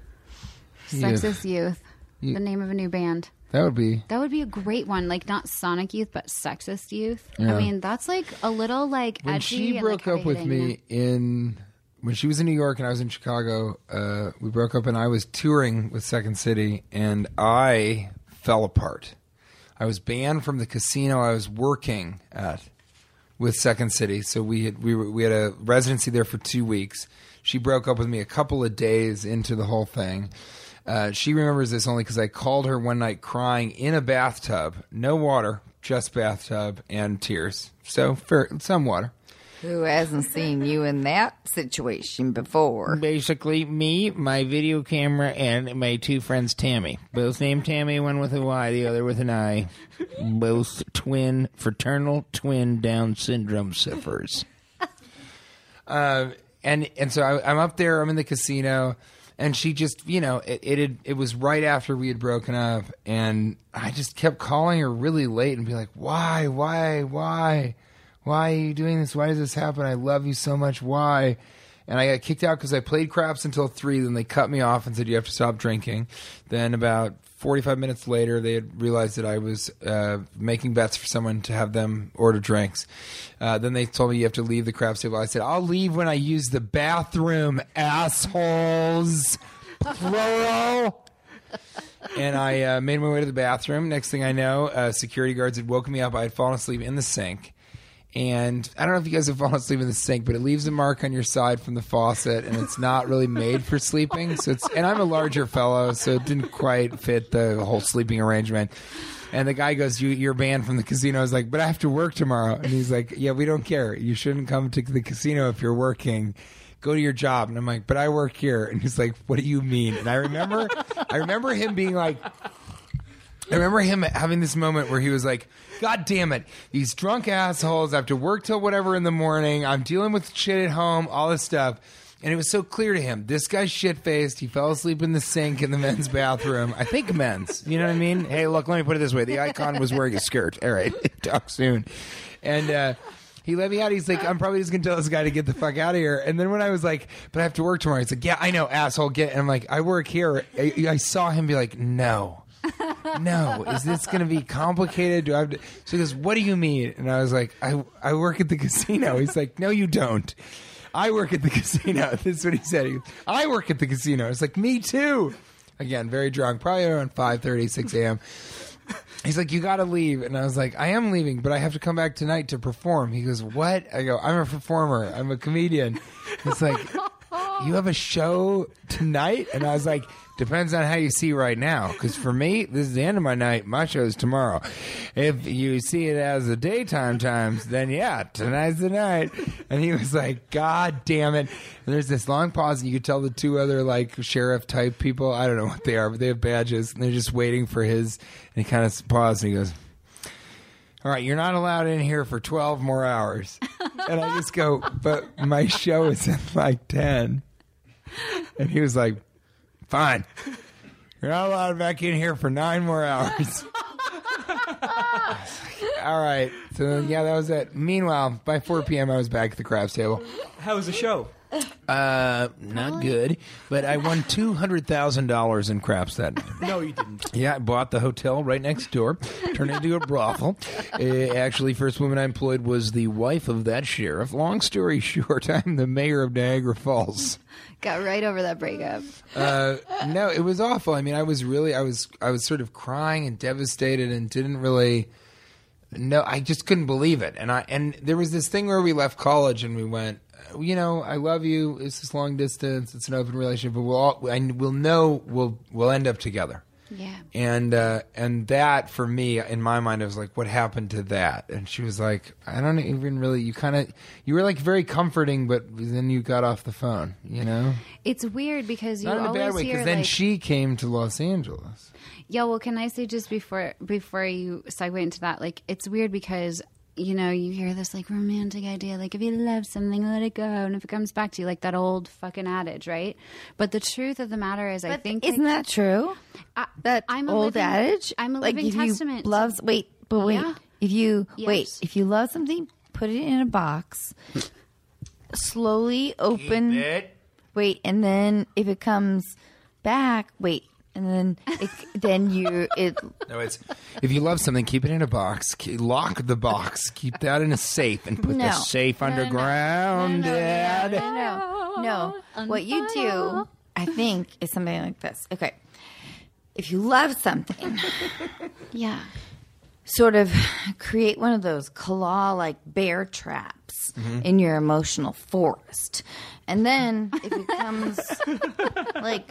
Sexist Youth. The name of a new band. That would be. That would be a great one. Like, not Sonic Youth, but Sexist Youth. Yeah. I mean, that's like a little like When edgy. she and, broke like, up with me when she was in New York and I was in Chicago, we broke up and I was touring with Second City and I fell apart. I was banned from the casino I was working at with Second City. So we had a residency there for 2 weeks. She broke up with me a couple of days into the whole thing. She remembers this only because I called her one night crying in a bathtub. No water, just bathtub and tears. So, some water. Who hasn't seen you in that situation before? Basically, me, my video camera, and my two friends, Tammy. Both named Tammy, one with a Y, the other with an I. Both fraternal twin Down syndrome sufferers. And so I'm up there, I'm in the casino, and she just, it was right after we had broken up, and I just kept calling her really late and be like, why are you doing this? Why does this happen? I love you so much. Why? And I got kicked out because I played craps until 3. Then they cut me off and said, you have to stop drinking. Then about 45 minutes later, they had realized that I was making bets for someone to have them order drinks. Then they told me you have to leave the craps table. I said, I'll leave when I use the bathroom, assholes. Plural. And I made my way to the bathroom. Next thing I know, security guards had woken me up. I had fallen asleep in the sink. And I don't know if you guys have fallen asleep in the sink, but it leaves a mark on your side from the faucet, and it's not really made for sleeping. And I'm a larger fellow, so it didn't quite fit the whole sleeping arrangement. And the guy goes, you're banned from the casino. I was like, but I have to work tomorrow. And he's like, yeah, we don't care. You shouldn't come to the casino if you're working. go to your job. And I'm like, but I work here. And he's like, what do you mean? And I remember him being like, I remember him having this moment where he was like, God damn it, these drunk assholes, I have to work till whatever in the morning. I'm dealing with shit at home, all this stuff. And it was so clear to him. This guy's shit-faced. He fell asleep in the sink in the men's bathroom. I think men's. You know what I mean? Hey, look, let me put it this way. The icon was wearing a skirt. All right. Talk soon. And he let me out. He's like, I'm probably just going to tell this guy to get the fuck out of here. And then when I was like, but I have to work tomorrow. He's like, yeah, I know, asshole. Get. And I'm like, I work here. I saw him be like, no. Is this going to be complicated? Do I have to? So he goes, what do you mean? And I was like, I work at the casino. He's like, no, you don't. I work at the casino. This is what he said. I work at the casino. It's like, me too. Again, very drunk, probably around 5:30, 6 a.m. He's like, you got to leave. And I was like, I am leaving, but I have to come back tonight to perform. He goes, what? I go, I'm a performer. I'm a comedian. He's like, you have a show tonight? And I was like, depends on how you see right now. Because for me, this is the end of my night. My show is tomorrow. If you see it as the daytime times, then yeah, tonight's the night. And he was like, God damn it. And there's this long pause, and you could tell the two other like sheriff type people, I don't know what they are, but they have badges, and they're just waiting for his. And he kind of paused, and he goes, all right, you're not allowed in here for 12 more hours. And I just go, but my show is at like 10. And he was like, fine. You're not allowed back in here for 9 more hours. All right. So, yeah, that was it. Meanwhile, by 4 p.m., I was back at the craps table. How was the show? Not good, but I won $200,000 in craps that night. No, you didn't. Yeah, I bought the hotel right next door, turned it into a brothel. Actually, first woman I employed was the wife of that sheriff. Long story short, I'm the mayor of Niagara Falls. Got right over that breakup. No, it was awful. I mean, I was sort of crying and devastated and didn't really. No, I just couldn't believe it. And there was this thing where we left college and we went, you know, I love you. It's this long distance. It's an open relationship, but we'll end up together. Yeah. And that for me, in my mind, I was like, what happened to that? And she was like, I don't even really. You were like very comforting, but then you got off the phone. You know, it's weird because you not in a always bad way. hear Because then like, she came to Los Angeles. yeah. Well, can I say just before you segue into that, like it's weird because. You know, you hear this like romantic idea, like if you love something, let it go, and if it comes back to you, like that old fucking adage, right? But the truth of the matter is, I think isn't that true? That I'm a old living, adage. I'm a like living if testament. You love, wait. Yeah. If you Yes. if you love something, put it in a box. Slowly open. Keep it. Wait, and then if it comes back, wait. And then, No, it's if you love something, keep it in a box. Lock the box. Keep that in a safe and put the safe underground, Dad. No. What you do, I think, is something like this. Okay, if you love something, Yeah. sort of create one of those claw-like bear traps in your emotional forest, and then if it comes like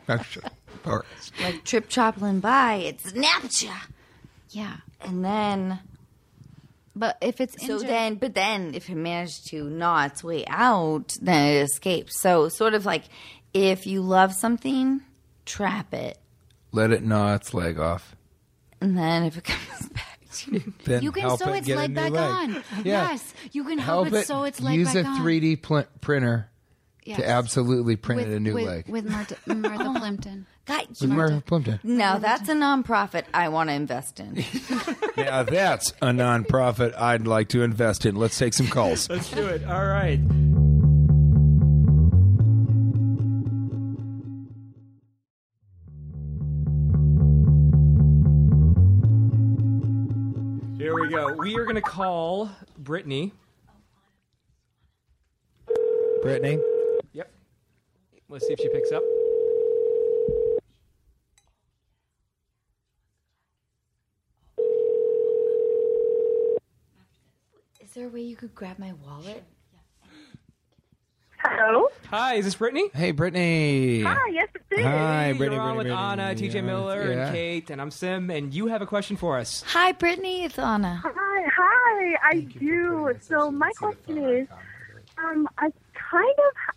Trip Choplin by, it snaps ya. Yeah. And then, But if it's but then if it managed to gnaw its way out, then it escapes. So sort of like if you love something, trap it, Let it gnaw its leg off. and then if it comes back to you, Then you can help sew it its get a leg new back leg. on. Yeah. Yes, you can help it sew its leg Use back a on. 3D printer Yes. to absolutely print it a new with, leg. with Martha Plimpton. guys, With Martha Plimpton. now that's a nonprofit I want to invest in. Now that's a nonprofit I'd like to invest in. Let's take some calls. Let's do it. All right. Here we go. We are going to call Brittany. Brittany? Yep. Let's see if she picks up. Is there a way you could grab my wallet? Hello? Hi, is this Brittany? Hey, Brittany. Hi, yes, it is. Hi, You're Brittany. on with Anna, TJ Miller, Yeah. and Kate, and I'm Sim, and you have a question for us. Hi, Brittany. It's Anna. Hi, I do. So my question is, I kind of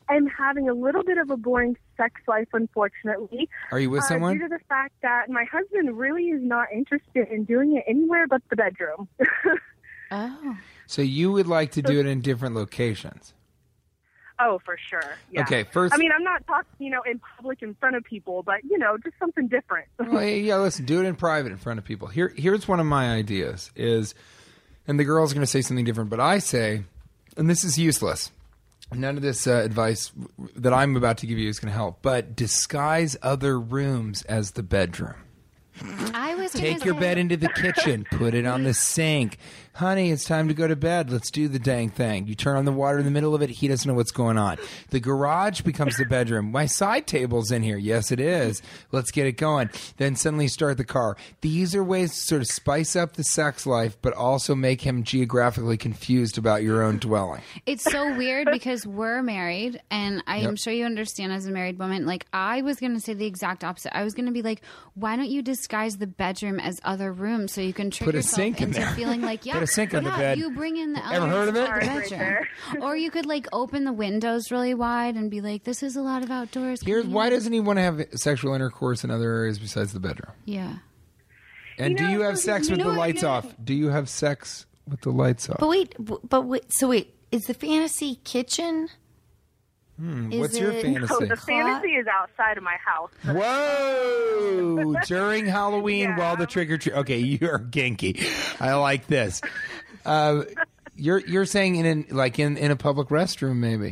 am having a little bit of a boring sex life, unfortunately. Are you with someone? Due to the fact that my husband really is not interested in doing it anywhere but the bedroom. Oh. So you would like to do it in different locations? Oh, for sure. Yeah. Okay, first. I mean, I'm not talking, in public in front of people, but, just something different. Well, yeah, listen, do it in private in front of people. Here's one of my ideas is, and the girl's going to say something different, but I say, and this is useless. None of this advice that I'm about to give you is going to help, but disguise other rooms as the bedroom. I was Take your bed into the kitchen. Put it on the sink. Honey, it's time to go to bed. Let's do the dang thing. You turn on the water in the middle of it. He doesn't know what's going on. The garage becomes the bedroom. My side table's in here. Yes, it is. Let's get it going. Then suddenly start the car. These are ways to sort of spice up the sex life, but also make him geographically confused about your own dwelling. It's so weird because we're married, and I am sure you understand as a married woman. Like, I was going to say the exact opposite. I was going to be like, why don't you disguise the bedroom as other rooms so you can trick Put a yourself sink in into there. feeling like, Put a sink on the yeah, bed. you bring in the Ever heard of it? elements to the bedroom. Or you could open the windows really wide and be like, this is a lot of outdoors. Why doesn't he want to have sexual intercourse in other areas besides the bedroom? Yeah. And do you have sex with the lights off? Do you have sex with the lights off? But wait, is the fantasy kitchen? What's your fantasy? So the fantasy is outside of my house. Whoa! During Halloween while the trick or treat. Okay, you're kinky. I like this. You're saying in a public restroom, maybe.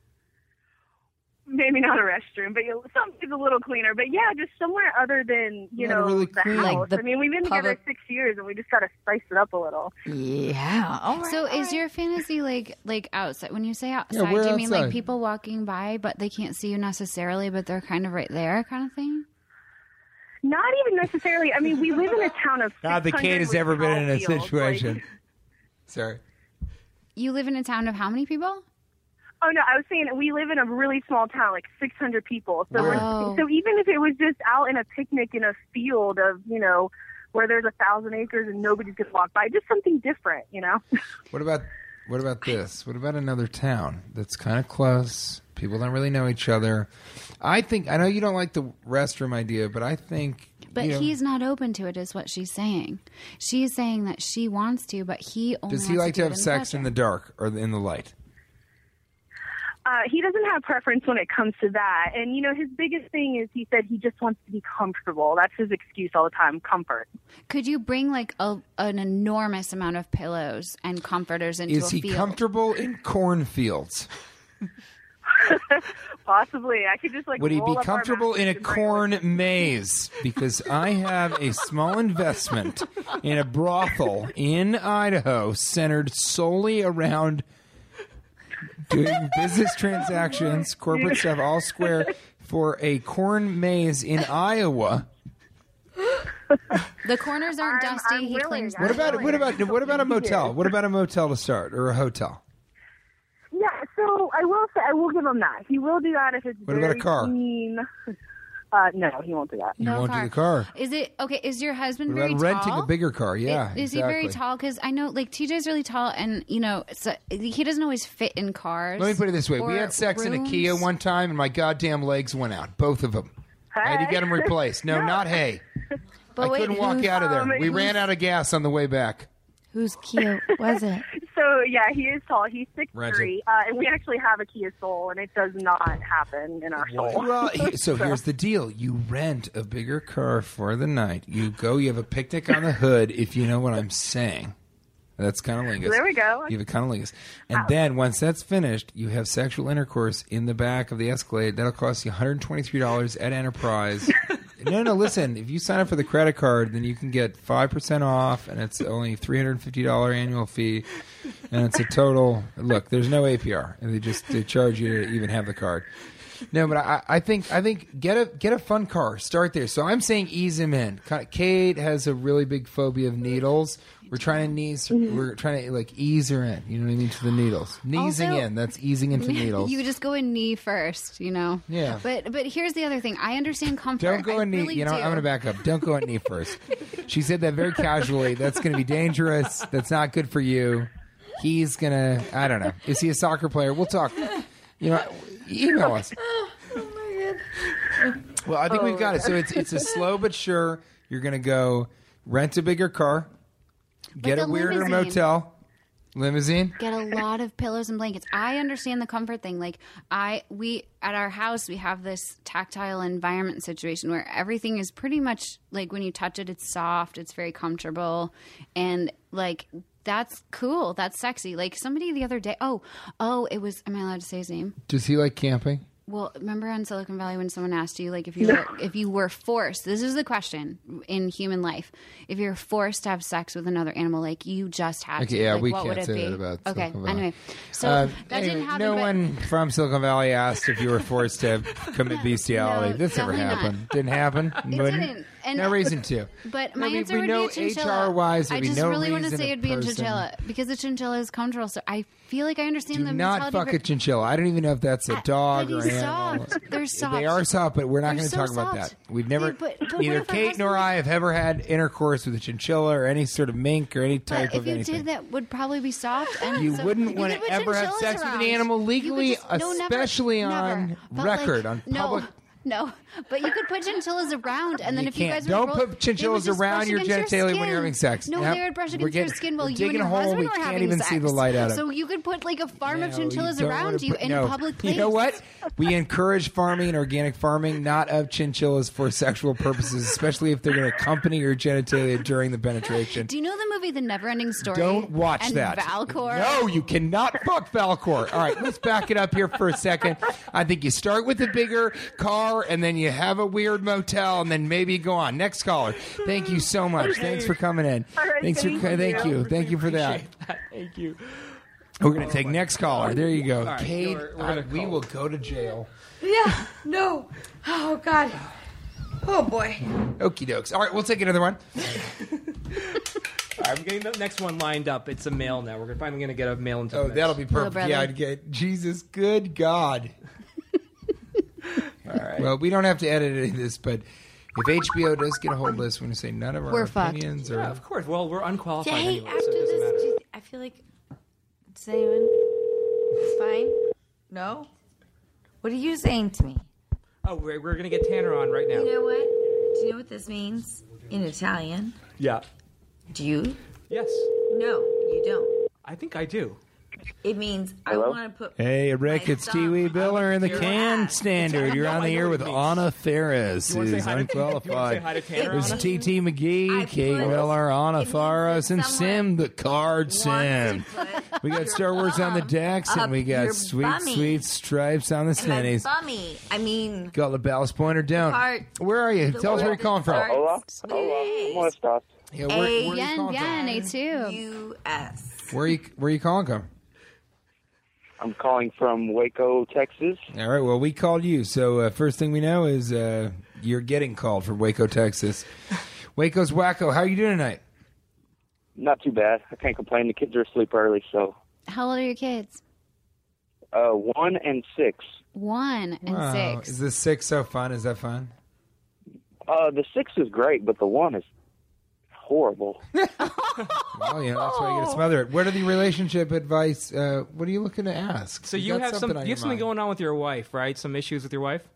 Maybe not a restroom, but something's a little cleaner. But yeah, just somewhere other than really the clean. house. Like the we've been together 6 years, and we just got to spice it up a little. Yeah. All right, So all is right. your fantasy like outside? When you say outside, we're do you mean outside. like people walking by but they can't see you necessarily, but they're kind of right there, kind of thing? Not even necessarily. I mean, we live in a town of. Not that Kate has ever been in a situation. Sorry. You live in a town of how many people? Oh no, I was saying we live in a really small town, like 600 people. So Wow. so even if it was just out in a picnic in a field of where there's 1,000 acres and nobody's gonna walk by, just something different, What about this? What about another town that's kind of close? People don't really know each other. I know you don't like the restroom idea, but I think. But he's not open to it, is what she's saying. She's saying that she wants to, but he only Does he wants like to do have it sex in the dark or in the light? He doesn't have preference when it comes to that. And, his biggest thing is he said he just wants to be comfortable. That's his excuse all the time, comfort. Could you bring an enormous amount of pillows and comforters into a Is he field? comfortable in cornfields? Possibly. I could just Would he roll be up our comfortable in a mattress and bring corn maze? Because I have a small investment in a brothel in Idaho centered solely around doing business transactions, corporate stuff, all square, for a corn maze in Iowa. The corners aren't I'm dusty. He willing. cleans What them. about a motel? What about a motel to start, or a hotel? Yeah, so I will give him that. He will do that if it's What about very a car? clean. No, he won't do that. You won't do the car. Is it okay? Is your husband What very about renting tall? a bigger car? Yeah, Is he very tall? Because I know, TJ's really tall, and so he doesn't always fit in cars. Let me put it this way: we or had sex in a rooms. Kia one time, and my goddamn legs went out, both of them. I had to get them replaced. No, not hay. But I wait, couldn't walk out of there. We ran out of gas on the way back. Whose Kia was it? So, yeah, he is tall. He's 6'3", Rented. and we actually have a Kia Soul, and it does not happen in our Soul. Well, so here's the deal: you rent a bigger car for the night. You go. You have a picnic on the hood. If you know what I'm saying, that's cunnilingus. There we go. You have a cunnilingus, and then once that's finished, you have sexual intercourse in the back of the Escalade. That'll cost you $123 at Enterprise. No, listen. If you sign up for the credit card, then you can get 5% off, and it's only $350 annual fee, and it's a total. Look, there's no APR, and they charge you to even have the card. No, but I think get a fun car. Start there. So I'm saying ease him in. Kate has a really big phobia of needles. We're trying to ease her in. You know what I mean, to the needles. Kneesing Also- in. That's easing into needles. You just go in knee first, Yeah. But here's the other thing. I understand comfort. Don't go I in knee. really I'm do. going to back up. Don't go in knee first. She said that very casually. That's going to be dangerous. That's not good for you. He's going to, I don't know. Is he a soccer player? We'll talk. email us. Well, I think we've got it. So it's a slow but sure. You're going to go rent a bigger car, get a the weirder limousine. motel, limousine. Get a lot of pillows and blankets. I understand the comfort thing. Like we at our house, we have this tactile environment situation where everything is pretty much like when you touch it, it's soft, it's very comfortable, and like that's cool, that's sexy. Like somebody the other day, it was. Am I allowed to say his name? Does he like camping? Well, remember on Silicon Valley when someone asked you, like, if you were forced, this is the question in human life, if you're forced to have sex with another animal, like you just had Okay, to, yeah, like, we what can't would it say be? that about Okay, Silicon Valley. anyway, so that Anyway, didn't happen. no but one from Silicon Valley asked if you were forced to commit bestiality. No, this never definitely happened. Didn't happen. It Wouldn't. didn't. And No reason to. But my No, answer we would know be a chinchilla. HR-wise, there'd I be just no really want to reason say a it'd be a person- chinchilla because a chinchilla is comfortable. So I feel like I understand Do the not mentality fuck for- a chinchilla. I don't even know if that's a dog but or he's an animal. soft. They're soft. They are soft, but we're not They're going to so talk about soft. that. We've never, But what neither if our Kate nor husband- I have ever had intercourse with a chinchilla or any sort of mink or any type But of if you anything. did, that would probably be soft. And You so wouldn't you want could to put ever have chinchillas sex with an around. animal You could legally, just- no, never, especially on never. But, record, like, on no, public. No, but you could put chinchillas around, and then You if you can't. guys Don't would put roll, chinchillas they would just around brush your against genitalia when skin. you're having sex. No, Yep. they would brush We're against your getting- skin while we're you and digging your a hole. husband We were can't having even sex. see the light out of it. So you could put like a farm of No, chinchillas you don't around wanna you put- in no. a public place. You know what? We encourage farming and organic farming, not of chinchillas for sexual purposes, especially if they're going to accompany your genitalia during the penetration. Do you know the movie The Neverending Story? Don't watch and that. Valcor. No, you cannot fuck Valcor. All right, let's back it up here for a second. I think you start with a bigger car, and then you have a weird motel, and then maybe go on. Next caller. Thank you so much. Thanks for coming in. All right, Thanks for thank you. Thank you for that. Thank you. We're going to take next caller. There you go. right, Kate, we're gonna we call. will go to jail. Yeah. No. Oh God. Oh boy. Okie dokes. All right, we'll take another one. All right, I'm getting the next one lined up. It's a mail now. We're finally going to get a mail into the Oh, mix. that'll be perfect. brother. Yeah, I'd get Jesus. Good God. All right. Well, we don't have to edit any of this, but if HBO does get a hold of this, we're going to say none of our We're fucked. opinions or Yeah, of course. Well, we're unqualified Hey, anyway, after so it doesn't matter. this, I feel like does anyone? It's fine. No. What are you saying to me? Oh, we're going to get Tanner on right now. You know what? Do you know what this means in Italian? Yeah. Do you? Yes. No, you don't. I think I do. It means Hello? I want to put. Hey, Rick, my it's thumb T.W. Biller in the up Can your ass. Standard. You're on the air with Anna Ferris, You wanna say who's hi to- you wanna say unqualified. hi to Tanner, There's Anna? T.T. McGee, I Kate put- Miller, Anna it means Faris, that and someone Sim, the card Sim. Want to put We got your Star Wars on the thumb decks, and up we got your sweet, bummy. sweet stripes on the And my snitties. bummy. I mean, Got the ballast pointer down. Part- Where are you? the Tell us where word you're calling from. that Hola. starts Hola. ¿Cómo with estás? Yeah, where are you Bien, calling bien, from? A2. U.S. Where are you calling from? I'm calling from Waco, Texas. All right, well, we called you. So first thing we know is you're getting called from Waco, Texas. Waco's wacko. How are you doing tonight? Not too bad. I can't complain. The kids are asleep early, so How old are your kids? 1 and 6. 1 and Wow. 6. Is the 6 so fun? Is that fun? The 6 is great, but the 1 is horrible. Well, you know, that's why you got to smother it. What are the relationship advice? What are you looking to ask? So you got have something some. on You your have something mind. going on with your wife, right? Some issues with your wife.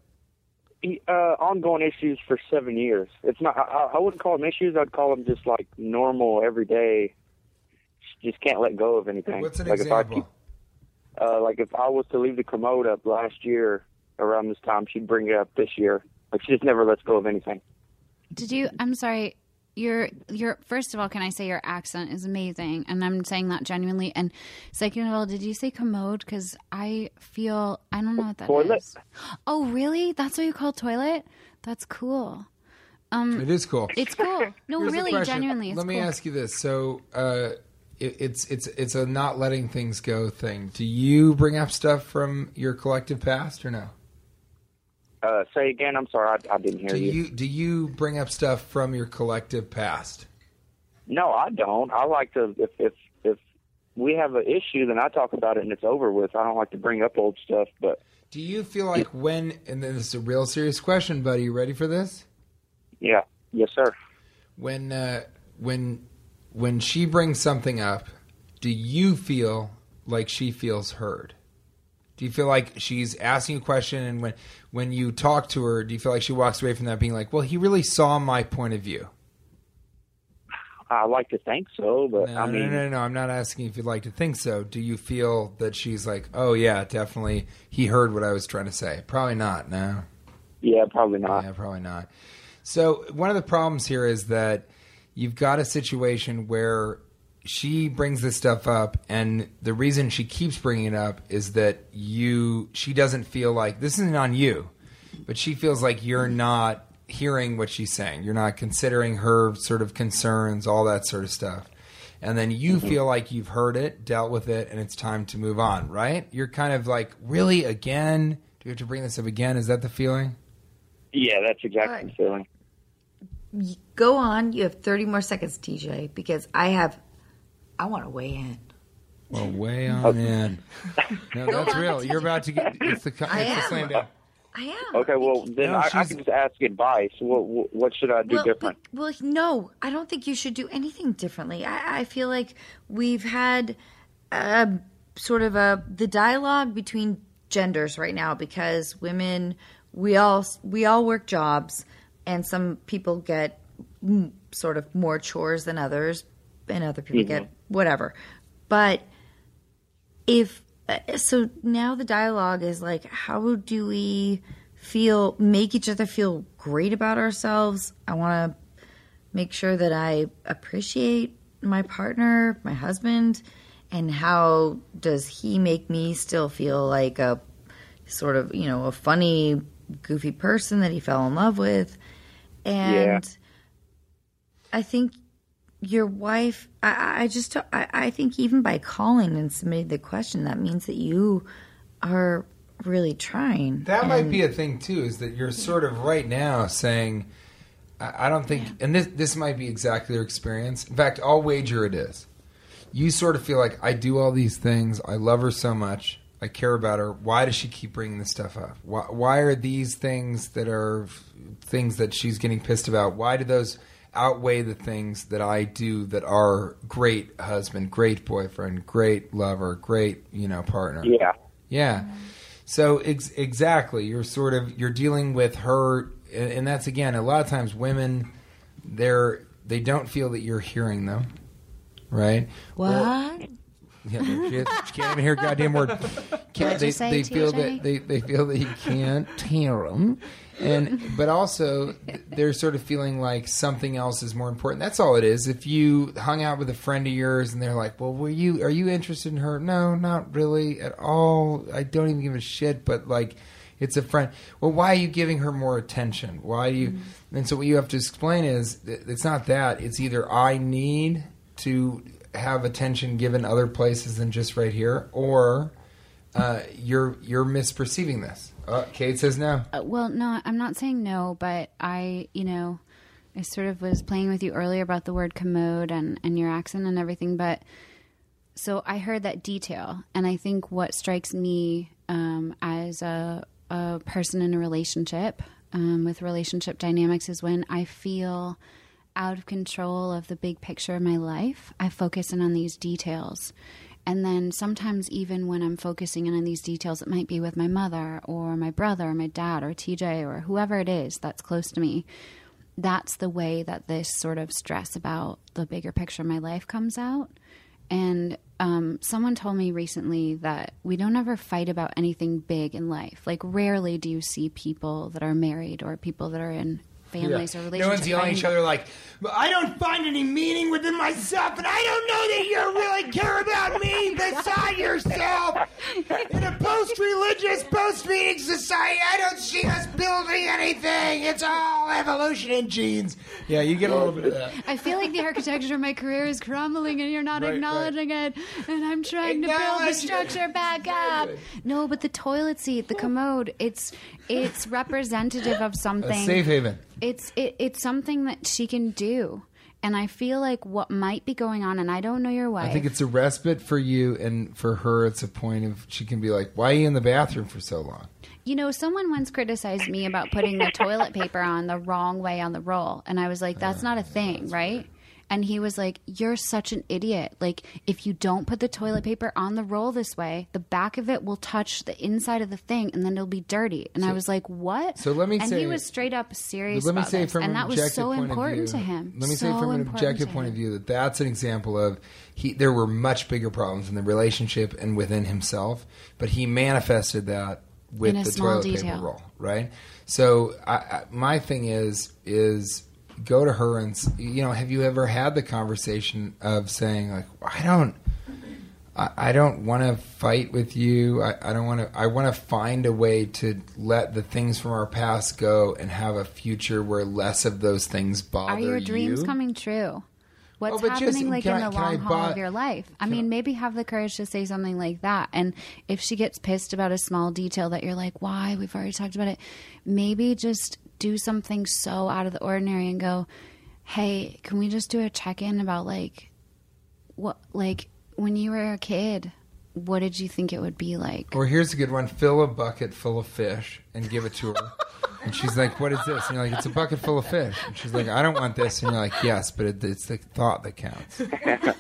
Ongoing issues for 7 years. It's not. I wouldn't call them issues. I'd call them just like normal, everyday. Just can't let go of anything. What's an like example? Like if I was to leave the commode up last year around this time, she'd bring it up this year. Like she just never lets go of anything. Did you? I'm sorry. Your first of all, can I say your accent is amazing, and I'm saying that genuinely. And second of all, did you say commode? Because I don't know what that is. Toilet. Oh, really? That's what you call toilet? That's cool. It is cool. It's cool. No, Here's the really, question. genuinely, it's Let me cool. ask you this. So it's a not letting things go thing. Do you bring up stuff from your collective past or no? Say again. I'm sorry. I didn't hear you. Do you bring up stuff from your collective past? No, I don't. I like to if we have an issue, then I talk about it and it's over with. I don't like to bring up old stuff, but Do you feel like when, and then this is a real serious question, buddy, you ready for this? yeah, yes, sir. When she brings something up, do you feel like she feels heard? Do you feel like she's asking a question, and when you talk to her, do you feel like she walks away from that being like, well, he really saw my point of view? I like to think so, but No, I mean, no. I'm not asking if you'd like to think so. Do you feel that she's like, oh, yeah, definitely, he heard what I was trying to say? Probably not, no. yeah, probably not. Yeah, probably not. So one of the problems here is that you've got a situation where she brings this stuff up, and the reason she keeps bringing it up is that she doesn't feel like, this isn't on you, but she feels like you're not hearing what she's saying. You're not considering her sort of concerns, all that sort of stuff. And then you feel like you've heard it, dealt with it, and it's time to move on, right? You're kind of like, really, again? Do we have to bring this up again? Is that the feeling? Yeah, that's exactly the feeling. Go on. You have 30 more seconds, TJ, because I want to weigh in. Well, way on in. No, that's real. You're about to get, it's the slam down. I am. Okay, well, then No, I can just ask advice. What should I do different? No, I don't think you should do anything differently. I feel like we've had sort of the dialogue between genders right now, because women, we all work jobs, and some people get sort of more chores than others, and other people get whatever. But so now the dialogue is like, how do we make each other feel great about ourselves? I want to make sure that I appreciate my partner, my husband, and how does he make me still feel like a sort of, a funny, goofy person that he fell in love with. And I think your wife, I think even by calling and submitting the question, that means that you are really trying. That might be a thing too, is that you're sort of right now saying, I don't think, and this might be exactly your experience. In fact, I'll wager it is. You sort of feel like, I do all these things, I love her so much, I care about her, why does she keep bringing this stuff up? Why are these things that are things that she's getting pissed about, why do those outweigh the things that I do that are great husband, great boyfriend, great lover, great, partner? Yeah. So exactly, you're dealing with her, and that's, again, a lot of times women, they don't feel that you're hearing them, right? What? Yeah, she can't even hear a goddamn word. They feel that you can't hear them, but also they're sort of feeling like something else is more important. That's all it is. If you hung out with a friend of yours and they're like, "Well, are you interested in her?" No, not really at all. I don't even give a shit. But like, it's a friend. Well, why are you giving her more attention? Why do you? Mm-hmm. And so what you have to explain is it's not that. It's either I need to have attention given other places than just right here, or you're misperceiving this. Kate says no. Well, no, I'm not saying no, but I sort of was playing with you earlier about the word commode and your accent and everything, but so I heard that detail, and I think what strikes me as a person in a relationship with relationship dynamics is when I feel out of control of the big picture of my life, I focus in on these details. And then sometimes even when I'm focusing in on these details, it might be with my mother or my brother or my dad or TJ or whoever it is that's close to me. That's the way that this sort of stress about the bigger picture of my life comes out. And someone told me recently that we don't ever fight about anything big in life. Like, rarely do you see people that are married or people that are in families or relationships. No one's yelling at each other like, I don't find any meaning within myself, and I don't know that you really care about me beside yourself. In a post-religious, post-meeting society, I don't see us building anything. It's all evolution and genes. Yeah, you get a little bit of that. I feel like the architecture of my career is crumbling, and you're not acknowledging it, and I'm trying to build the structure back up. No, but the toilet seat, the commode, it's representative of something. A safe haven. It's something that she can do. And I feel like what might be going on, and I don't know your wife. I think it's a respite for you, and for her it's a point of, she can be like, why are you in the bathroom for so long? Someone once criticized me about putting the toilet paper on the wrong way on the roll. And I was like, that's not a thing, right? And he was like, you're such an idiot. Like, if you don't put the toilet paper on the roll this way, the back of it will touch the inside of the thing and then it'll be dirty. And I was like, what? So let me and say, he was straight up serious let me about say this. from And an that was objective so point of important view- to him. Let me So say from an important objective to point of him. view that's an example of there were much bigger problems in the relationship and within himself, but he manifested that with In a the small toilet detail. paper roll, right? So my thing is go to her and have you ever had the conversation of saying like, I don't want to fight with you. I don't want to. I want to find a way to let the things from our past go and have a future where less of those things bother you. Are your dreams coming true? What's but just- happening like can in I- the can I long haul buy- of your life? I mean, maybe have the courage to say something like that. And if she gets pissed about a small detail that you're like, why? We've already talked about it. Maybe just do something so out of the ordinary and go, hey, can we just do a check-in about like when you were a kid, what did you think it would be like? Or here's a good one: fill a bucket full of fish and give it to her. And she's like, "What is this?" And you're like, "It's a bucket full of fish." And she's like, "I don't want this." And you're like, "Yes, but it's the thought that counts." But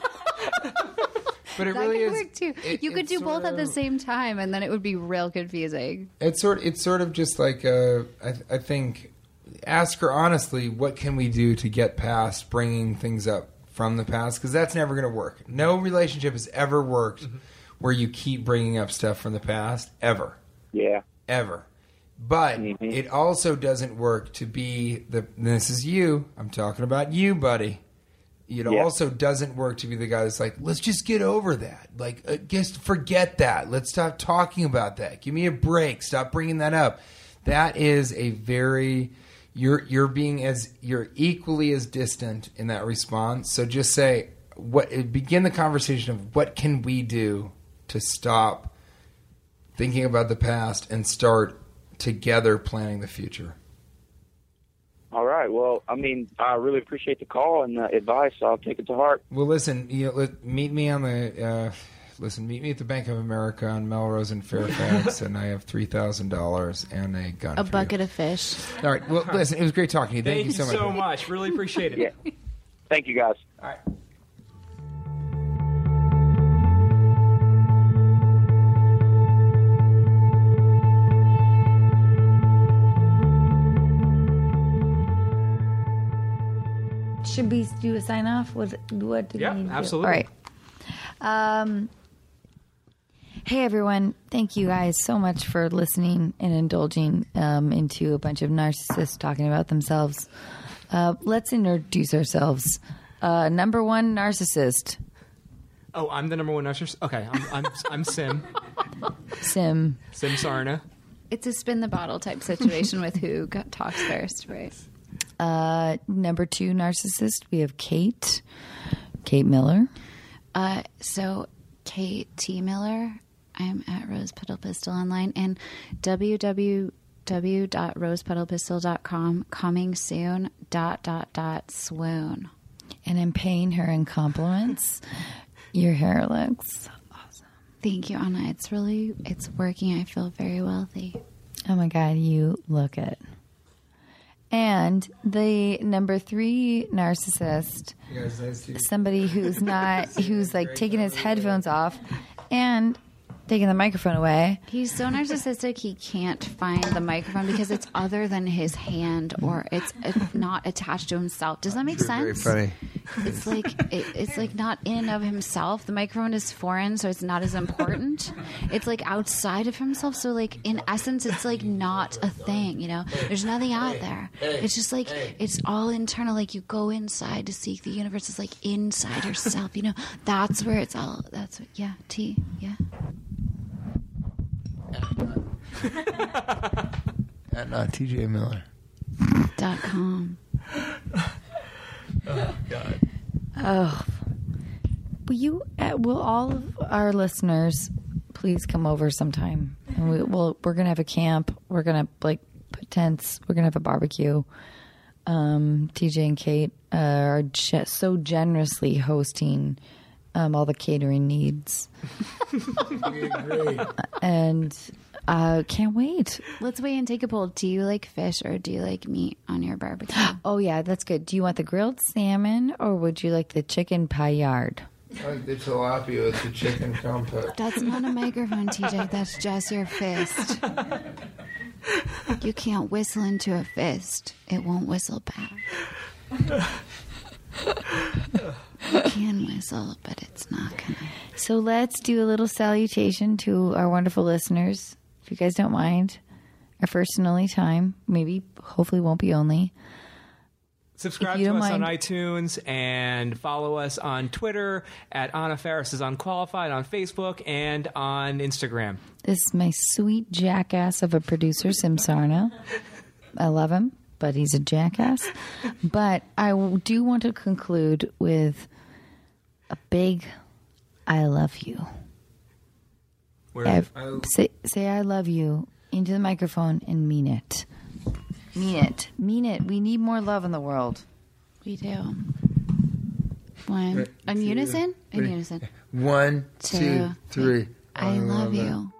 it That really could is. work too. You could it's do both sort at the of- same time, and then it would be real confusing. It's sort of just like I think ask her honestly, what can we do to get past bringing things up from the past? Because that's never going to work. No relationship has ever worked where you keep bringing up stuff from the past ever. Yeah. Ever. But it also doesn't work to be this is you. I'm talking about you, buddy. It also doesn't work to be the guy that's like, let's just get over that. Like, just forget that. Let's stop talking about that. Give me a break. Stop bringing that up. That is a very you're equally as distant in that response. So just say begin the conversation of what can we do to stop thinking about the past and start together planning the future. All right. Well, I mean, I really appreciate the call and the advice. I'll take it to heart. Well, listen, meet me at the Bank of America on Melrose in Fairfax, and I have $3,000 and a gun. A for bucket you. of fish. All right. Well, listen, it was great talking to you. Thank you so much. Really appreciate it. Yeah. Thank you, guys. All right. Should we do a sign off? What do we need to do? Absolutely. All right. Hey everyone! Thank you guys so much for listening and indulging into a bunch of narcissists talking about themselves. Let's introduce ourselves. Number one narcissist, Oh, I'm the number one narcissist. Okay, I'm Sim Sim. Sarna. It's a spin the bottle type situation with who talks first, right? Number two narcissist, we have Kate Miller. So Kate T. Miller. I'm at Rose Petal Pistol online and www.rosepetalpistol.com. Coming soon. ... Swoon. And I'm paying her in compliments. Your hair looks awesome. Thank you, Anna. It's working. I feel very wealthy. Oh my God, you look it. And the number three narcissist, You guys, nice to somebody who's like taking his headphones off and taking the microphone away. He's so narcissistic he can't find the microphone because it's other than his hand or it's not attached to himself. Does that make sense? Very funny. It's like it's like not in and of himself. The microphone is foreign, so it's not as important. It's like outside of himself, so like in essence, it's like not a thing. You know, there's nothing out there. It's just like it's all internal. Like you go inside to seek the universe. It's like inside yourself. You know, that's where it's all. That's what. Yeah. T. Yeah. At TJ Miller. .com. Oh God. Oh, will all of our listeners please come over sometime? And we're gonna have a camp. We're gonna like put tents. We're gonna have a barbecue. TJ and Kate are so generously hosting all the catering needs. Great. And Can't wait. Let's wait and take a poll. Do you like fish or do you like meat on your barbecue? Oh, yeah, that's good. Do you want the grilled salmon or would you like the chicken paillard? I like the tilapia with the chicken compote. That's not a microphone, TJ. That's just your fist. You can't whistle into a fist. It won't whistle back. You can whistle, but it's not gonna. So let's do a little salutation to our wonderful listeners, if you guys don't mind. Our first and only time. Maybe, hopefully won't be only. Subscribe If you to don't us on mind. iTunes and follow us on Twitter at Anna Faris is Unqualified, on Facebook and on Instagram. This is my sweet jackass of a producer, Simsarna. I love him, but he's a jackass. But I do want to conclude with a big I love you. Say I love you into the microphone and mean it. Mean it. Mean it. We need more love in the world. We do. One. In unison? In unison. 1, 2, 3. I love you.